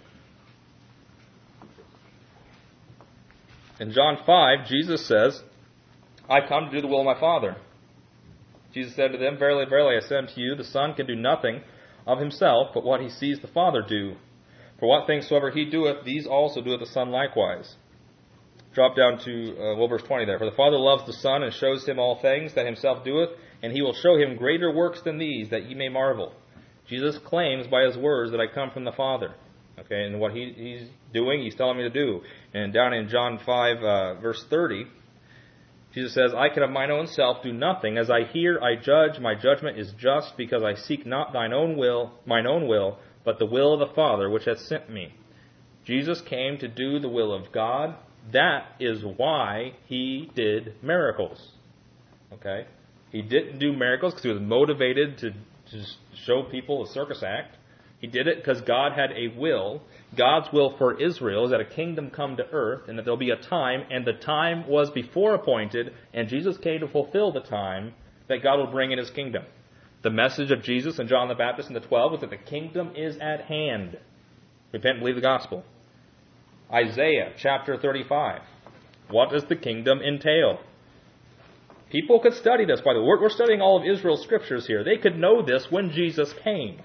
In John five, Jesus says, I come to do the will of my Father. Jesus said to them, verily, verily, I say unto you, the Son can do nothing of himself, but what he sees the Father do. For what things soever he doeth, these also doeth the Son likewise. Drop down to, uh, well, verse twenty there. For the Father loves the Son, and shows him all things that himself doeth, and he will show him greater works than these, that ye may marvel. Jesus claims by his words that I come from the Father. Okay, and what he, he's doing, he's telling me to do. And down in John five, uh, verse thirty, Jesus says, I can of mine own self do nothing. As I hear, I judge. My judgment is just, because I seek not thine own will, mine own will, but the will of the Father which hath sent me. Jesus came to do the will of God. That is why he did miracles. Okay? He didn't do miracles because he was motivated to, to show people a circus act. He did it because God had a will. God's will for Israel is that a kingdom come to earth and that there'll be a time, and the time was before appointed, and Jesus came to fulfill the time that God will bring in his kingdom. The message of Jesus and John the Baptist and the twelve was that the kingdom is at hand. Repent and believe the gospel. Isaiah chapter thirty-five. What does the kingdom entail? People could study this, by the way. We're studying all of Israel's scriptures here. They could know this when Jesus came.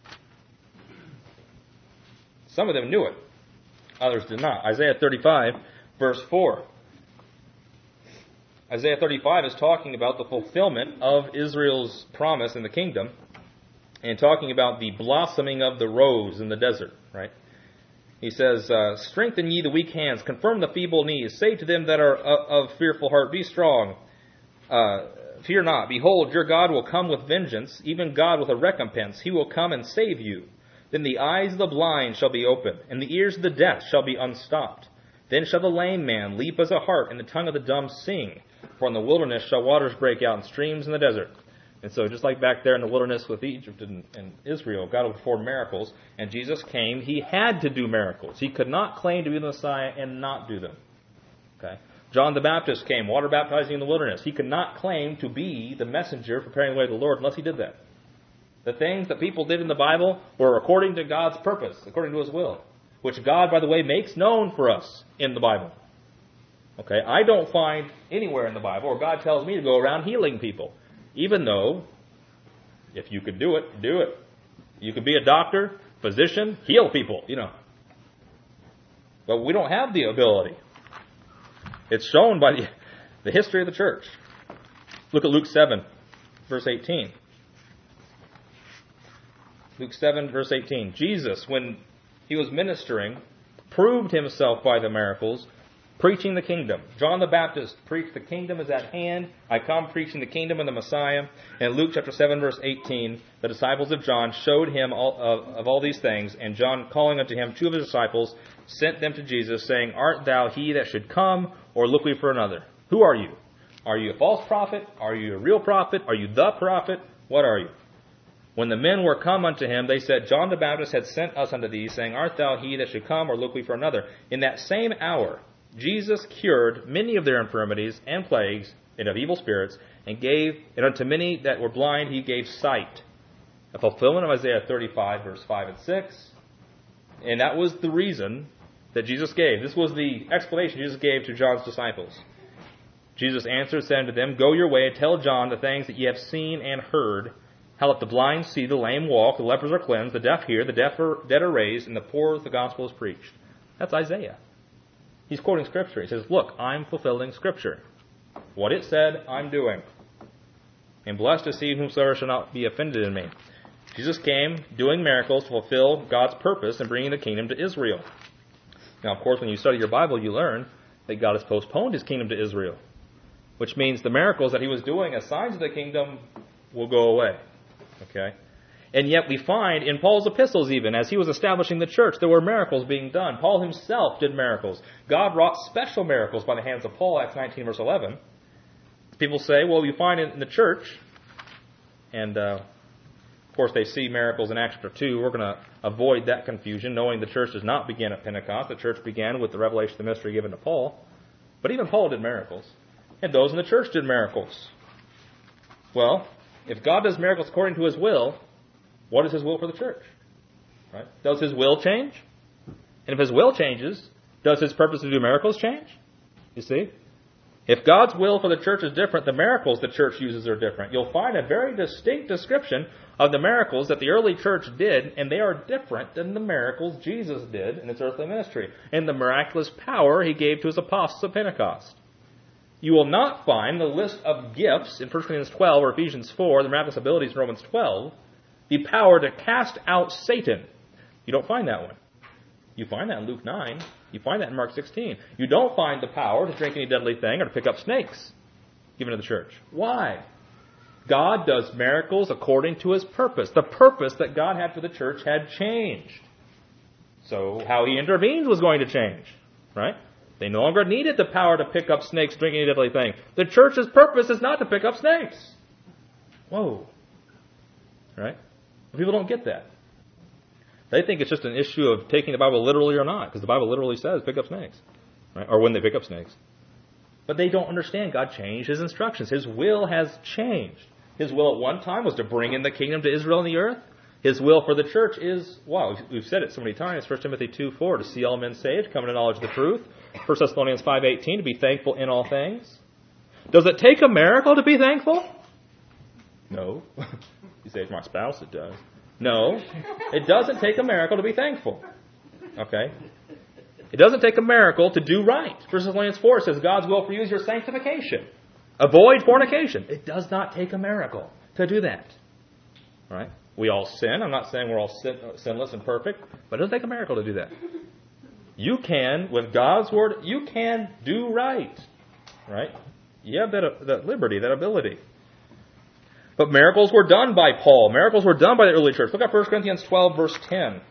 Some of them knew it. Others did not. Isaiah thirty-five, verse four. Isaiah thirty-five is talking about the fulfillment of Israel's promise in the kingdom, and talking about the blossoming of the rose in the desert, right? He says, uh, strengthen ye the weak hands, confirm the feeble knees, say to them that are of fearful heart, be strong, uh, fear not. Behold, your God will come with vengeance, even God with a recompense. He will come and save you. Then the eyes of the blind shall be opened, and the ears of the deaf shall be unstopped. Then shall the lame man leap as a hart, and the tongue of the dumb sing. For in the wilderness shall waters break out, and streams in the desert. And so just like back there in the wilderness with Egypt and, and Israel, God will perform miracles. And Jesus came. He had to do miracles. He could not claim to be the Messiah and not do them. Okay. John the Baptist came, water baptizing in the wilderness. He could not claim to be the messenger preparing the way of the Lord unless he did that. The things that people did in the Bible were according to God's purpose, according to his will, which God, by the way, makes known for us in the Bible. Okay, I don't find anywhere in the Bible where God tells me to go around healing people, even though if you could do it, do it. You could be a doctor, physician, heal people, you know. But we don't have the ability. It's shown by the, the history of the church. Look at Luke seven, verse eighteen. Luke seven, verse eighteen. Jesus, when he was ministering, proved himself by the miracles, preaching the kingdom. John the Baptist preached the kingdom is at hand. I come preaching the kingdom of the Messiah. And Luke chapter seven, verse eighteen, the disciples of John showed him all, of, of all these things. And John, calling unto him two of his disciples, sent them to Jesus, saying, art thou he that should come, or look we for another? Who are you? Are you a false prophet? Are you a real prophet? Are you the prophet? What are you? When the men were come unto him, they said, John the Baptist had sent us unto thee, saying, art thou he that should come, or look we for another? In that same hour, Jesus cured many of their infirmities and plagues, and of evil spirits, and gave, and unto many that were blind he gave sight. A fulfillment of Isaiah thirty-five, verse five and six. And that was the reason that Jesus gave. This was the explanation Jesus gave to John's disciples. Jesus answered, said unto them, Go your way, and tell John the things that ye have seen and heard, how that the blind see, the lame walk, the lepers are cleansed, the deaf hear, the deaf are, dead are raised, and the poor the gospel is preached. That's Isaiah. He's quoting Scripture. He says, look, I'm fulfilling Scripture. What it said, I'm doing. And blessed is he whomsoever shall not be offended in me. Jesus came doing miracles to fulfill God's purpose in bringing the kingdom to Israel. Now, of course, when you study your Bible, you learn that God has postponed his kingdom to Israel, which means the miracles that he was doing as signs of the kingdom will go away. Okay? And yet we find in Paul's epistles even, as he was establishing the church, there were miracles being done. Paul himself did miracles. God wrought special miracles by the hands of Paul, Acts nineteen, verse eleven. People say, well, you find it in the church, and uh, of course they see miracles in Acts chapter two. We're going to avoid that confusion, knowing the church does not begin at Pentecost. The church began with the revelation of the mystery given to Paul. But even Paul did miracles. And those in the church did miracles. Well, if God does miracles according to his will, what is his will for the church? Right? Does his will change? And if his will changes, does his purpose to do miracles change? You see? If God's will for the church is different, the miracles the church uses are different. You'll find a very distinct description of the miracles that the early church did, and they are different than the miracles Jesus did in his earthly ministry, and the miraculous power he gave to his apostles at Pentecost. You will not find the list of gifts in First Corinthians twelve or Ephesians four, the miraculous abilities in Romans twelve, the power to cast out Satan. You don't find that one. You find that in Luke nine. You find that in Mark sixteen. You don't find the power to drink any deadly thing or to pick up snakes given to the church. Why? God does miracles according to his purpose. The purpose that God had for the church had changed. So how he intervened was going to change. Right? They no longer needed the power to pick up snakes, drink any deadly thing. The church's purpose is not to pick up snakes. Whoa. Right? People don't get that. They think it's just an issue of taking the Bible literally or not, because the Bible literally says pick up snakes, right? Or when they pick up snakes. But they don't understand God changed his instructions. His will has changed. His will at one time was to bring in the kingdom to Israel and the earth. His will for the church is, wow, we've said it so many times, First Timothy two four, to see all men saved, come to knowledge of the truth. First Thessalonians five eighteen, to be thankful in all things. Does it take a miracle to be thankful? No. You say, it's my spouse, it does. No, it doesn't take a miracle to be thankful. Okay? It doesn't take a miracle to do right. First Thessalonians four says God's will for you is your sanctification. Avoid fornication. It does not take a miracle to do that. All right? We all sin. I'm not saying we're all sin, sinless and perfect, but it doesn't take a miracle to do that. You can, with God's word, you can do right. Right? You have that, that liberty, that ability. But miracles were done by Paul. Miracles were done by the early church. Look at First Corinthians twelve, verse ten.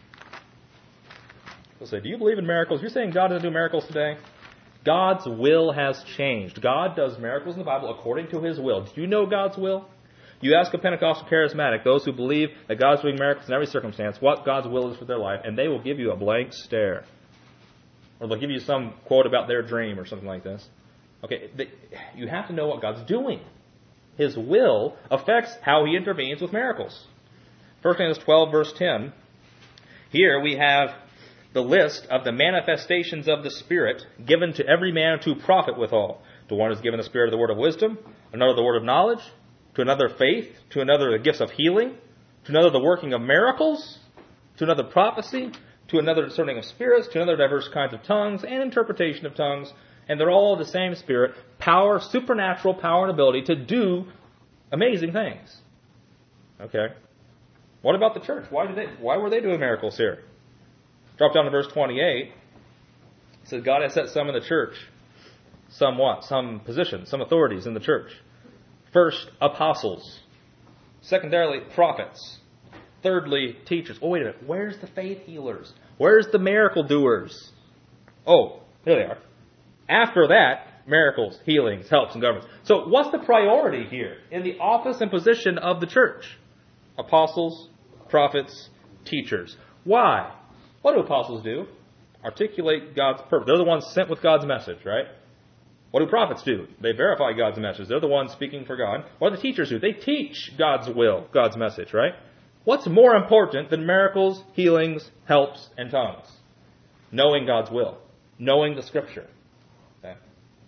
They'll say, do you believe in miracles? You're saying God doesn't do miracles today? God's will has changed. God does miracles in the Bible according to his will. Do you know God's will? You ask a Pentecostal charismatic, those who believe that God's doing miracles in every circumstance, what God's will is for their life, and they will give you a blank stare. Or they'll give you some quote about their dream or something like this. Okay, they, you have to know what God's doing. His will affects how he intervenes with miracles. First Corinthians twelve, verse ten. Here we have the list of the manifestations of the Spirit given to every man to profit withal. To one is given the Spirit of the word of wisdom, another the word of knowledge, to another faith, to another the gifts of healing, to another the working of miracles, to another prophecy, to another discerning of spirits, to another diverse kinds of tongues, and interpretation of tongues. And they're all the same Spirit, power, supernatural power and ability to do amazing things. Okay. What about the church? Why did they? Why were they doing miracles here? Drop down to verse twenty-eight. It says God has set some in the church, some what? Some positions, some authorities in the church. First, apostles. Secondarily, prophets. Thirdly, teachers. Oh, wait a minute. Where's the faith healers? Where's the miracle doers? Oh, here they are. After that, miracles, healings, helps, and governments. So what's the priority here in the office and position of the church? Apostles, prophets, teachers. Why? What do apostles do? Articulate God's purpose. They're the ones sent with God's message, right? What do prophets do? They verify God's message. They're the ones speaking for God. What do the teachers do? They teach God's will, God's message, right? What's more important than miracles, healings, helps, and tongues? Knowing God's will. Knowing the Scripture. Okay.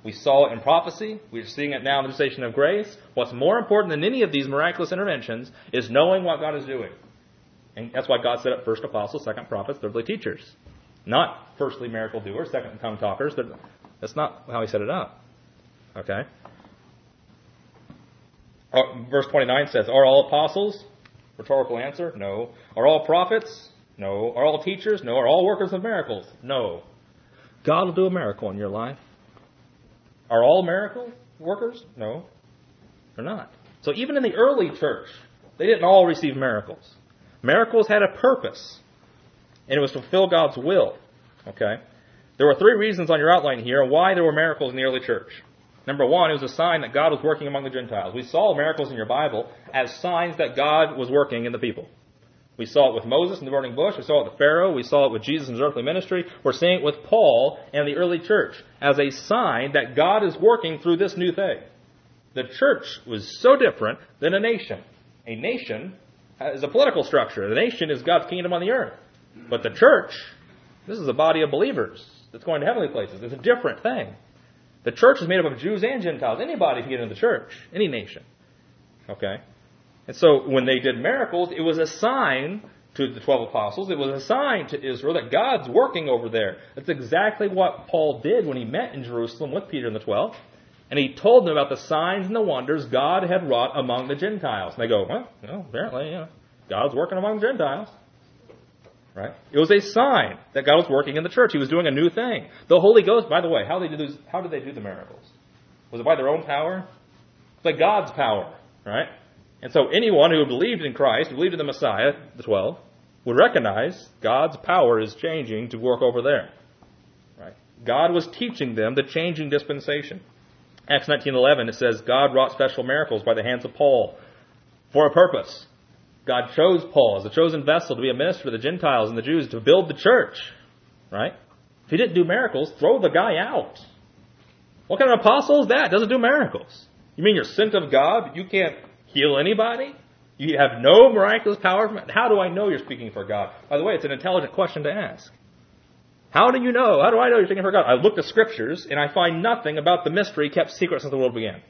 We saw it in prophecy. We're seeing it now in the dispensation of grace. What's more important than any of these miraculous interventions is knowing what God is doing. And that's why God set up first apostles, second prophets, thirdly teachers. Not firstly miracle doers, second tongue talkers. That's not how he set it up. Okay? Verse twenty-nine says, are all apostles? Rhetorical answer, no. Are all prophets? No. Are all teachers? No. Are all workers of miracles? No. God will do a miracle in your life. Are all miracle workers? No. They're not. So even in the early church, they didn't all receive miracles. Miracles had a purpose, and it was to fulfill God's will. Okay? There were three reasons on your outline here why there were miracles in the early church. Number one, it was a sign that God was working among the Gentiles. We saw miracles in your Bible as signs that God was working in the people. We saw it with Moses in the burning bush. We saw it with Pharaoh. We saw it with Jesus in his earthly ministry. We're seeing it with Paul and the early church as a sign that God is working through this new thing. The church was so different than a nation. A nation is a political structure. The nation is God's kingdom on the earth. But the church, this is a body of believers that's going to heavenly places. It's a different thing. The church is made up of Jews and Gentiles. Anybody can get into the church. Any nation. Okay? And so when they did miracles, it was a sign to the twelve apostles. It was a sign to Israel that God's working over there. That's exactly what Paul did when he met in Jerusalem with Peter and the twelve. And he told them about the signs and the wonders God had wrought among the Gentiles. And they go, well, well apparently, you know, God's working among the Gentiles. Right? It was a sign that God was working in the church. He was doing a new thing. The Holy Ghost, by the way, how did they do those, how did they do the miracles? Was it by their own power? It's by God's power, right? And so anyone who believed in Christ, who believed in the Messiah, the twelve, would recognize God's power is changing to work over there. Right? God was teaching them the changing dispensation. Acts nineteen eleven, it says, God wrought special miracles by the hands of Paul for a purpose. God chose Paul as a chosen vessel to be a minister to the Gentiles and the Jews to build the church. Right? If he didn't do miracles, throw the guy out. What kind of apostle is that? Doesn't do miracles. You mean you're sent of God? You can't heal anybody? You have no miraculous power? How do I know you're speaking for God? By the way, it's an intelligent question to ask. How do you know? How do I know you're speaking for God? I look at scriptures and I find nothing about the mystery kept secret since the world began.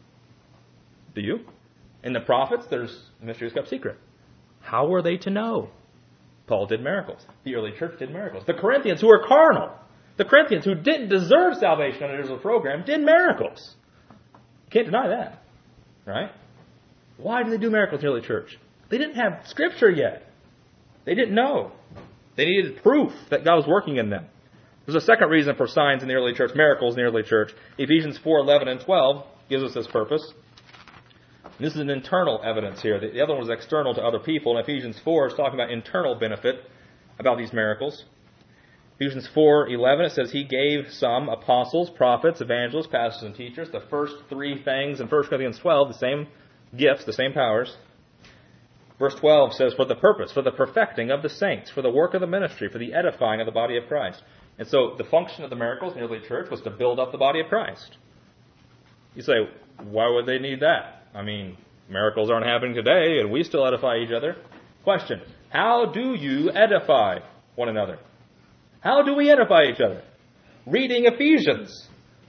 Do you? In the prophets, there's mysteries kept secret. How were they to know? Paul did miracles. The early church did miracles. The Corinthians, who were carnal, the Corinthians, who didn't deserve salvation under Israel's program, did miracles. You can't deny that. Right? Why did they do miracles in the early church? They didn't have Scripture yet. They didn't know. They needed proof that God was working in them. There's a second reason for signs in the early church, miracles in the early church. Ephesians four, eleven, and twelve gives us this purpose. And this is an internal evidence here. The other one was external to other people. And Ephesians four is talking about internal benefit about these miracles. Ephesians four, eleven, it says, He gave some apostles, prophets, evangelists, pastors, and teachers. The first three things in First Corinthians twelve, the same gifts, the same powers. Verse twelve says, for the purpose, for the perfecting of the saints, for the work of the ministry, for the edifying of the body of Christ. And so the function of the miracles in the early church was to build up the body of Christ. You say, why would they need that? I mean, miracles aren't happening today, and we still edify each other. Question, how do you edify one another? How do we edify each other? Reading Ephesians.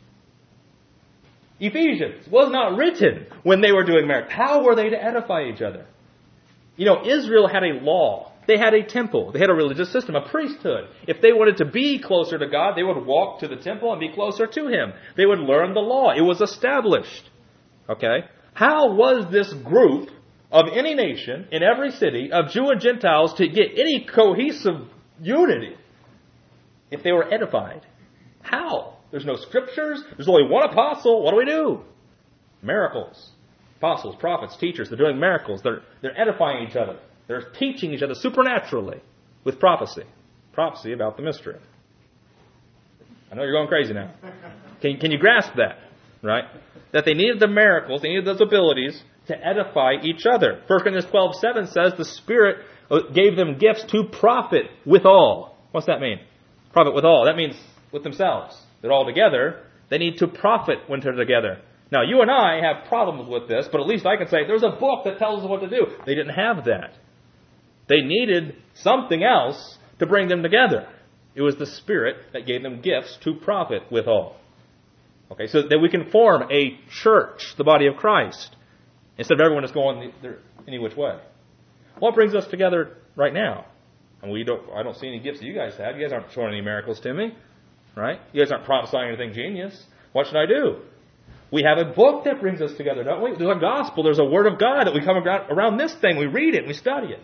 Ephesians was not written when they were doing miracles. How were they to edify each other? You know, Israel had a law. They had a temple. They had a religious system, a priesthood. If they wanted to be closer to God, they would walk to the temple and be closer to Him. They would learn the law. It was established. Okay? How was this group of any nation, in every city, of Jew and Gentiles to get any cohesive unity if they were edified? How? There's no scriptures. There's only one apostle. What do we do? Miracles. Apostles, prophets, teachers, they're doing miracles. They're, they're edifying each other. They're teaching each other supernaturally with prophecy. Prophecy about the mystery. I know you're going crazy now. Can, can you grasp that? Right? That they needed the miracles, they needed those abilities to edify each other. First Corinthians twelve seven says the Spirit gave them gifts to profit withal. What's that mean? Profit withal. That means with themselves. They're all together. They need to profit when they're together. Now, you and I have problems with this, but at least I can say there's a book that tells us what to do. They didn't have that. They needed something else to bring them together. It was the Spirit that gave them gifts to profit withal. Okay, so that we can form a church, the body of Christ, instead of everyone just going any which way. What brings us together right now? And we don't. I don't see any gifts that you guys have. You guys aren't showing any miracles to me, right? You guys aren't prophesying anything genius. What should I do? We have a book that brings us together, don't we? There's a gospel. There's a word of God that we come around this thing. We read it and we study it.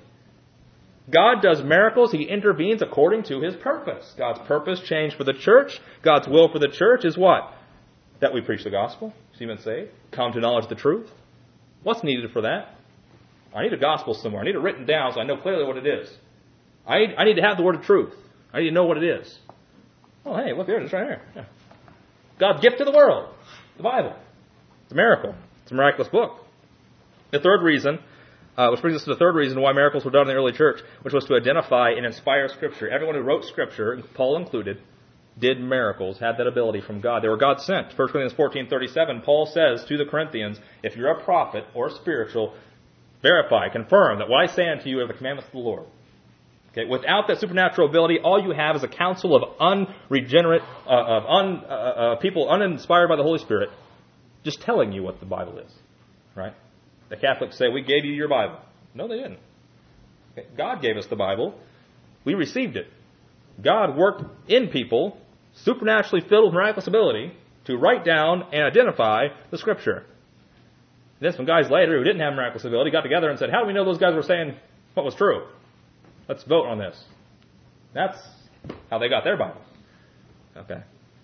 God does miracles. He intervenes according to His purpose. God's purpose changed for the church. God's will for the church is what? That we preach the gospel, see men saved, come to knowledge of the truth. What's needed for that? I need a gospel somewhere. I need it written down so I know clearly what it is. I need, I need to have the word of truth. I need to know what it is. Oh, hey, look there, it's right here. Yeah. God's gift to the world, the Bible. It's a miracle. It's a miraculous book. The third reason, uh, which brings us to the third reason why miracles were done in the early church, which was to identify and inspire Scripture. Everyone who wrote Scripture, Paul included, did miracles, had that ability from God. They were God sent. First Corinthians fourteen thirty-seven, Paul says to the Corinthians, if you're a prophet or spiritual, verify, confirm that what I say unto you are the commandments of the Lord. Okay, without that supernatural ability, all you have is a council of unregenerate, uh, of un, uh, uh, people uninspired by the Holy Spirit, just telling you what the Bible is. Right? The Catholics say, we gave you your Bible. No, they didn't. Okay, God gave us the Bible. We received it. God worked in people, supernaturally filled with miraculous ability, to write down and identify the Scripture. And then some guys later who didn't have miraculous ability got together and said, how do we know those guys were saying what was true? Let's vote on this. That's how they got their Bible. Okay.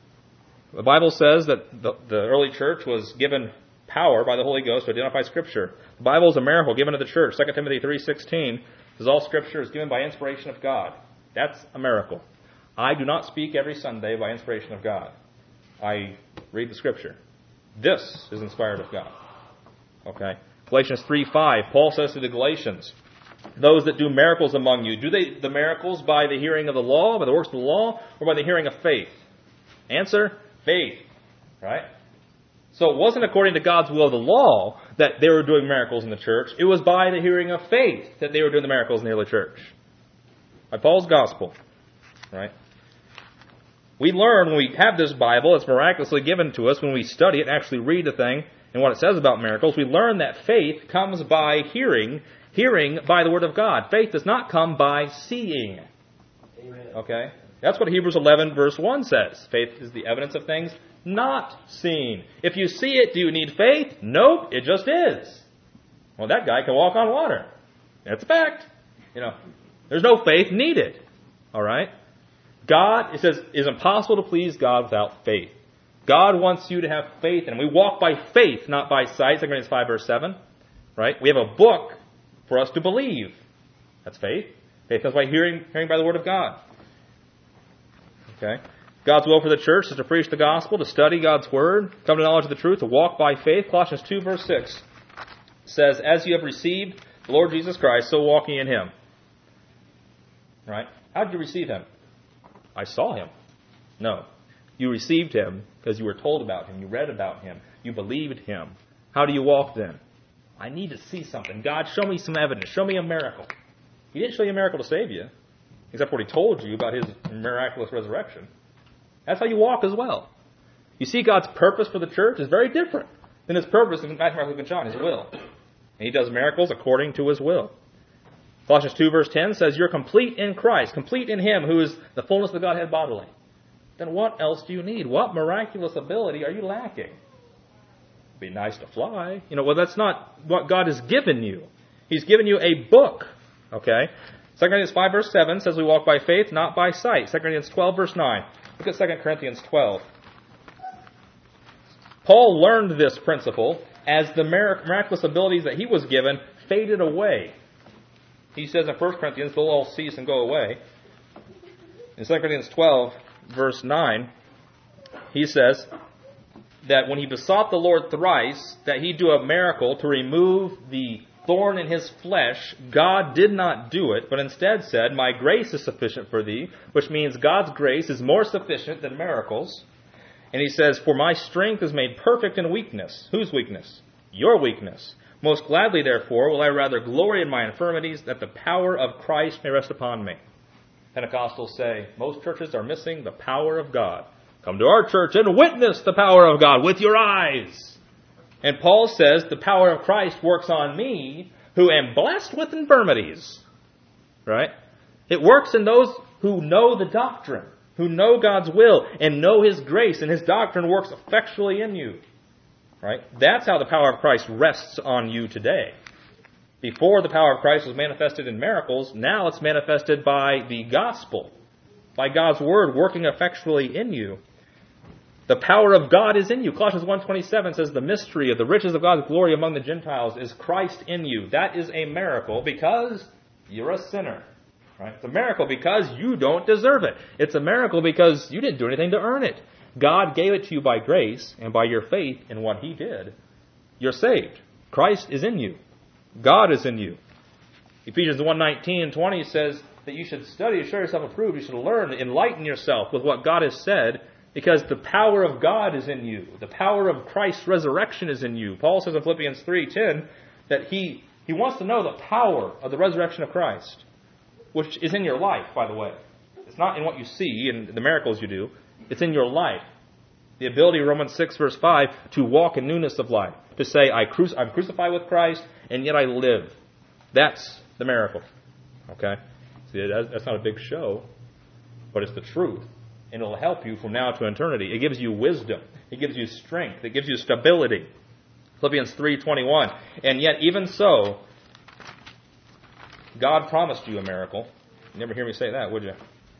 The Bible says that the, the early church was given power by the Holy Ghost to identify Scripture. The Bible is a miracle given to the church. Second Timothy three sixteen says all Scripture is given by inspiration of God. That's a miracle. I do not speak every Sunday by inspiration of God. I read the Scripture. This is inspired of God. Okay. Galatians three five, Paul says to the Galatians, those that do miracles among you, do they the miracles by the hearing of the law, by the works of the law, or by the hearing of faith? Answer, faith. Right? So it wasn't according to God's will of the law that they were doing miracles in the church. It was by the hearing of faith that they were doing the miracles in the early church. By Paul's gospel. Right? We learn when we have this Bible, it's miraculously given to us when we study it and actually read the thing and what it says about miracles. We learn that faith comes by hearing, hearing by the Word of God. Faith does not come by seeing. Amen. Okay? That's what Hebrews eleven verse one says. Faith is the evidence of things not seen. If you see it, do you need faith? Nope, it just is. Well, that guy can walk on water. That's a fact. You know, there's no faith needed. All right? God, it says, it is impossible to please God without faith. God wants you to have faith, and we walk by faith, not by sight. Second Corinthians five verse seven. Right? We have a book for us to believe. That's faith. Faith comes by hearing, hearing by the Word of God. Okay? God's will for the church is to preach the gospel, to study God's Word, come to knowledge of the truth, to walk by faith. Colossians two verse six says, as you have received the Lord Jesus Christ, so walk ye in Him. Right? How did you receive Him? I saw Him. No. You received Him because you were told about Him. You read about Him. You believed Him. How do you walk then? I need to see something. God, show me some evidence. Show me a miracle. He didn't show you a miracle to save you, except for what He told you about His miraculous resurrection. That's how you walk as well. You see, God's purpose for the church is very different than His purpose in Matthew, Mark, Luke, and John, His will. And He does miracles according to His will. Colossians two verse ten says, you're complete in Christ, complete in Him who is the fullness of the Godhead bodily. Then what else do you need? What miraculous ability are you lacking? It'd be nice to fly. You know, well, that's not what God has given you. He's given you a book. Okay? Second Corinthians five verse seven says we walk by faith, not by sight. Second Corinthians twelve verse nine. Look at Second Corinthians twelve. Paul learned this principle as the miraculous abilities that he was given faded away. He says in First Corinthians, they'll all cease and go away. In Second Corinthians twelve, verse nine, he says that when he besought the Lord thrice that He do a miracle to remove the thorn in his flesh, God did not do it, but instead said, my grace is sufficient for thee, which means God's grace is more sufficient than miracles. And he says, for my strength is made perfect in weakness. Whose weakness? Your weakness. Most gladly, therefore, will I rather glory in my infirmities, that the power of Christ may rest upon me. Pentecostals say, most churches are missing the power of God. Come to our church and witness the power of God with your eyes. And Paul says the power of Christ works on me, who am blessed with infirmities. Right? It works in those who know the doctrine, who know God's will and know His grace, and His doctrine works effectually in you. Right? That's how the power of Christ rests on you today. Before the power of Christ was manifested in miracles, now it's manifested by the gospel, by God's word working effectually in you. The power of God is in you. Colossians one twenty-seven says the mystery of the riches of God's glory among the Gentiles is Christ in you. That is a miracle because you're a sinner. Right? It's a miracle because you don't deserve it. It's a miracle because you didn't do anything to earn it. God gave it to you by grace and by your faith in what He did. You're saved. Christ is in you. God is in you. Ephesians one nineteen and twenty says that you should study to show yourself approved. You should learn, enlighten yourself with what God has said, because the power of God is in you. The power of Christ's resurrection is in you. Paul says in Philippians three ten that he, he wants to know the power of the resurrection of Christ, which is in your life, by the way. It's not in what you see and the miracles you do. It's in your life. The ability, Romans six verse five, to walk in newness of life. To say, I cru- I'm crucified with Christ, and yet I live. That's the miracle. Okay? See, that's not a big show, but it's the truth. And it'll help you from now to eternity. It gives you wisdom. It gives you strength. It gives you stability. Philippians three twenty-one. And yet, even so, God promised you a miracle. You never hear me say that, would you?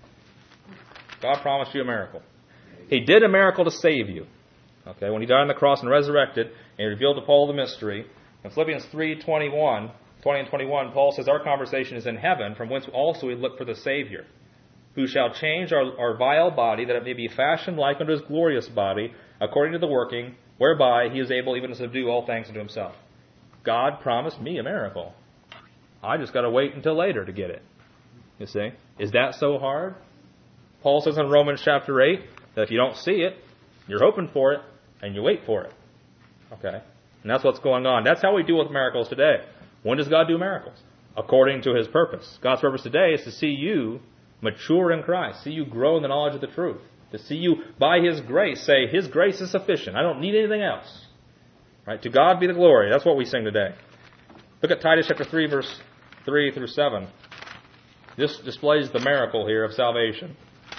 God promised you a miracle. He did a miracle to save you. Okay, when He died on the cross and resurrected, and He revealed to Paul the mystery. In Philippians three twenty-one, twenty and twenty-one, Paul says, our conversation is in heaven, from whence also we look for the Savior, who shall change our, our vile body, that it may be fashioned like unto His glorious body, according to the working, whereby He is able even to subdue all things unto Himself. God promised me a miracle. I just got to wait until later to get it. You see? Is that so hard? Paul says in Romans chapter eight that if you don't see it, you're hoping for it, and you wait for it. Okay? And that's what's going on. That's how we deal with miracles today. When does God do miracles? According to His purpose. God's purpose today is to see you mature in Christ, see you grow in the knowledge of the truth, to see you, by His grace, say, His grace is sufficient. I don't need anything else. Right? To God be the glory. That's what we sing today. Look at Titus chapter three, verse three through seven. This displays the miracle here of salvation.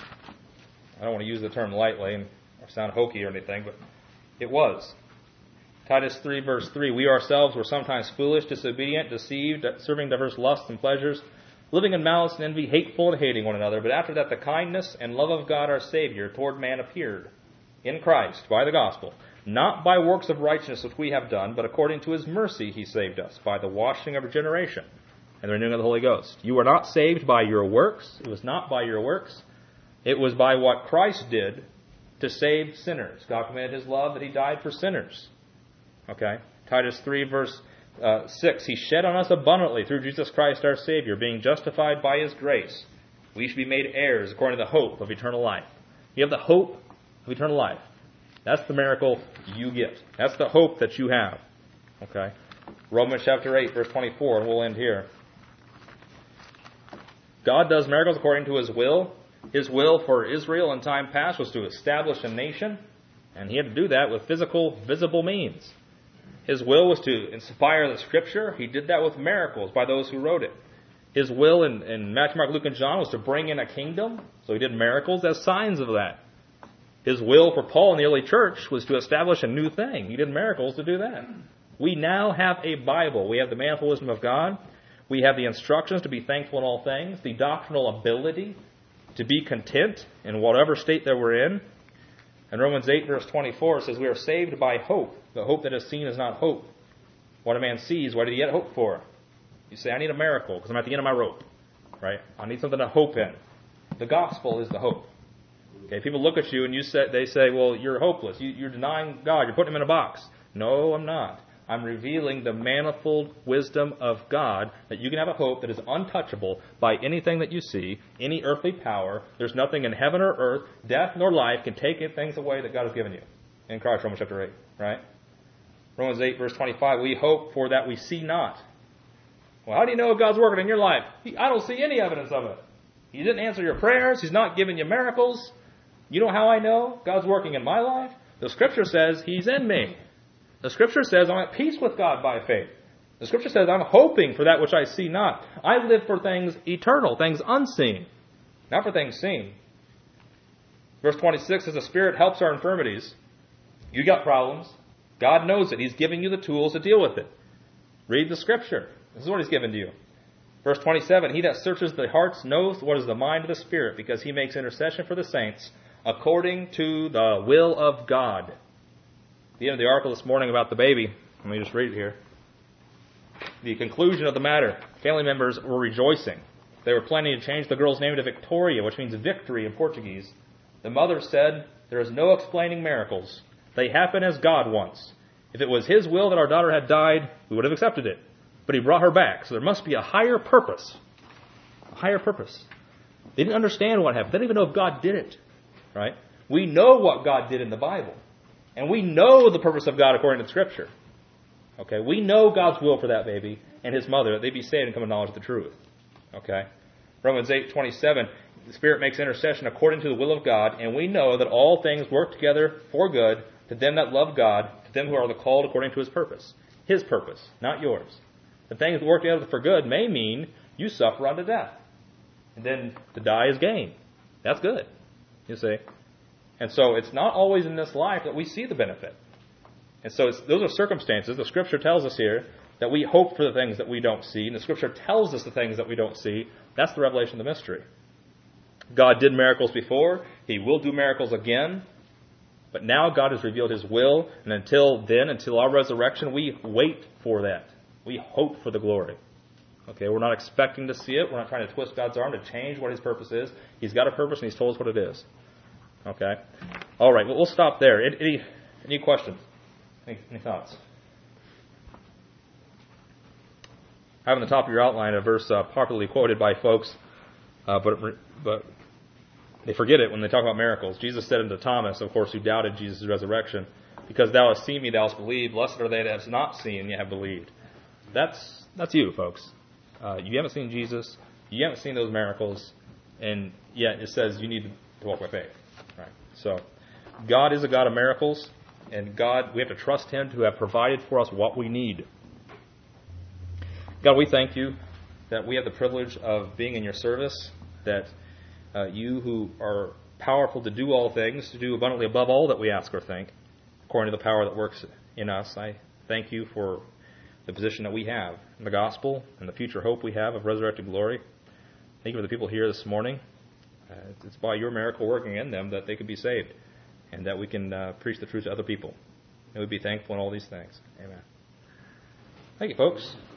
I don't want to use the term lightly and or sound hokey or anything, but it was. Titus three, verse three, we ourselves were sometimes foolish, disobedient, deceived, serving diverse lusts and pleasures, living in malice and envy, hateful and hating one another. But after that the kindness and love of God our Savior toward man appeared in Christ by the gospel, not by works of righteousness which we have done, but according to His mercy He saved us, by the washing of regeneration and the renewing of the Holy Ghost. You were not saved by your works. It was not by your works. It was by what Christ did to save sinners. God commanded His love that He died for sinners. Okay? Titus three, verse uh, six. He shed on us abundantly through Jesus Christ our Savior, being justified by His grace. We should be made heirs according to the hope of eternal life. You have the hope of eternal life. That's the miracle you get. That's the hope that you have. Okay? Romans chapter eight, verse twenty-four, and we'll end here. God does miracles according to His will. His will for Israel in time past was to establish a nation, and He had to do that with physical, visible means. His will was to inspire the Scripture. He did that with miracles by those who wrote it. His will in, in Matthew, Mark, Luke, and John was to bring in a kingdom, so He did miracles as signs of that. His will for Paul in the early church was to establish a new thing. He did miracles to do that. We now have a Bible. We have the manifold wisdom of God. We have the instructions to be thankful in all things, the doctrinal ability to be content in whatever state that we're in. And Romans eight, verse twenty-four says, we are saved by hope. The hope that is seen is not hope. What a man sees, what did he yet hope for? You say, I need a miracle because I'm at the end of my rope. Right? I need something to hope in. The gospel is the hope. Okay, people look at you and you say, they say, well, you're hopeless. You, you're denying God. You're putting Him in a box. No, I'm not. I'm revealing the manifold wisdom of God, that you can have a hope that is untouchable by anything that you see, any earthly power. There's nothing in heaven or earth, death nor life can take things away that God has given you. In Christ, Romans chapter eight, right? Romans eight, verse twenty-five, we hope for that we see not. Well, how do you know God's working in your life? I don't see any evidence of it. He didn't answer your prayers. He's not giving you miracles. You know how I know God's working in my life? The Scripture says He's in me. The Scripture says I'm at peace with God by faith. The Scripture says I'm hoping for that which I see not. I live for things eternal, things unseen, not for things seen. Verse twenty-six says the Spirit helps our infirmities. You got problems. God knows it. He's giving you the tools to deal with it. Read the Scripture. This is what He's given to you. Verse twenty-seven, He that searches the hearts knows what is the mind of the Spirit, because He makes intercession for the saints according to the will of God. At the end of the article this morning about the baby, let me just read it here. The conclusion of the matter, family members were rejoicing. They were planning to change the girl's name to Victoria, which means victory in Portuguese. The mother said, there is no explaining miracles. They happen as God wants. If it was His will that our daughter had died, we would have accepted it. But He brought her back, so there must be a higher purpose. A higher purpose. They didn't understand what happened. They didn't even know if God did it. Right? We know what God did in the Bible. And we know the purpose of God according to Scripture. Okay? We know God's will for that baby and his mother, that they be saved and come to knowledge of the truth. Okay? Romans eight twenty-seven, the Spirit makes intercession according to the will of God, and we know that all things work together for good to them that love God, to them who are the called according to His purpose. His purpose, not yours. The things that work together for good may mean you suffer unto death. And then to die is gain. That's good. You see? And so it's not always in this life that we see the benefit. And so it's, those are circumstances. The Scripture tells us here that we hope for the things that we don't see. And the Scripture tells us the things that we don't see. That's the revelation of the mystery. God did miracles before. He will do miracles again. But now God has revealed His will. And until then, until our resurrection, we wait for that. We hope for the glory. Okay, we're not expecting to see it. We're not trying to twist God's arm to change what His purpose is. He's got a purpose and He's told us what it is. Okay? All right, well, we'll stop there. Any, any questions? Any, any thoughts? I have on the top of your outline a verse uh, popularly quoted by folks, uh, but but they forget it when they talk about miracles. Jesus said unto Thomas, of course, who doubted Jesus' resurrection, because thou hast seen me, thou hast believed. Blessed are they that have not seen, yet have believed. That's that's you, folks. Uh, you haven't seen Jesus. You haven't seen those miracles. And yet it says you need to walk by faith. Right? So God is a God of miracles. And God, we have to trust Him to have provided for us what we need. God, we thank You that we have the privilege of being in Your service. That uh, You who are powerful to do all things, to do abundantly above all that we ask or think, according to the power that works in us. I thank You for the position that we have in the gospel and the future hope we have of resurrected glory. Thank You for the people here this morning. Uh, it's by Your miracle working in them that they could be saved and that we can uh, preach the truth to other people. And we'd be thankful in all these things. Amen. Thank you, folks.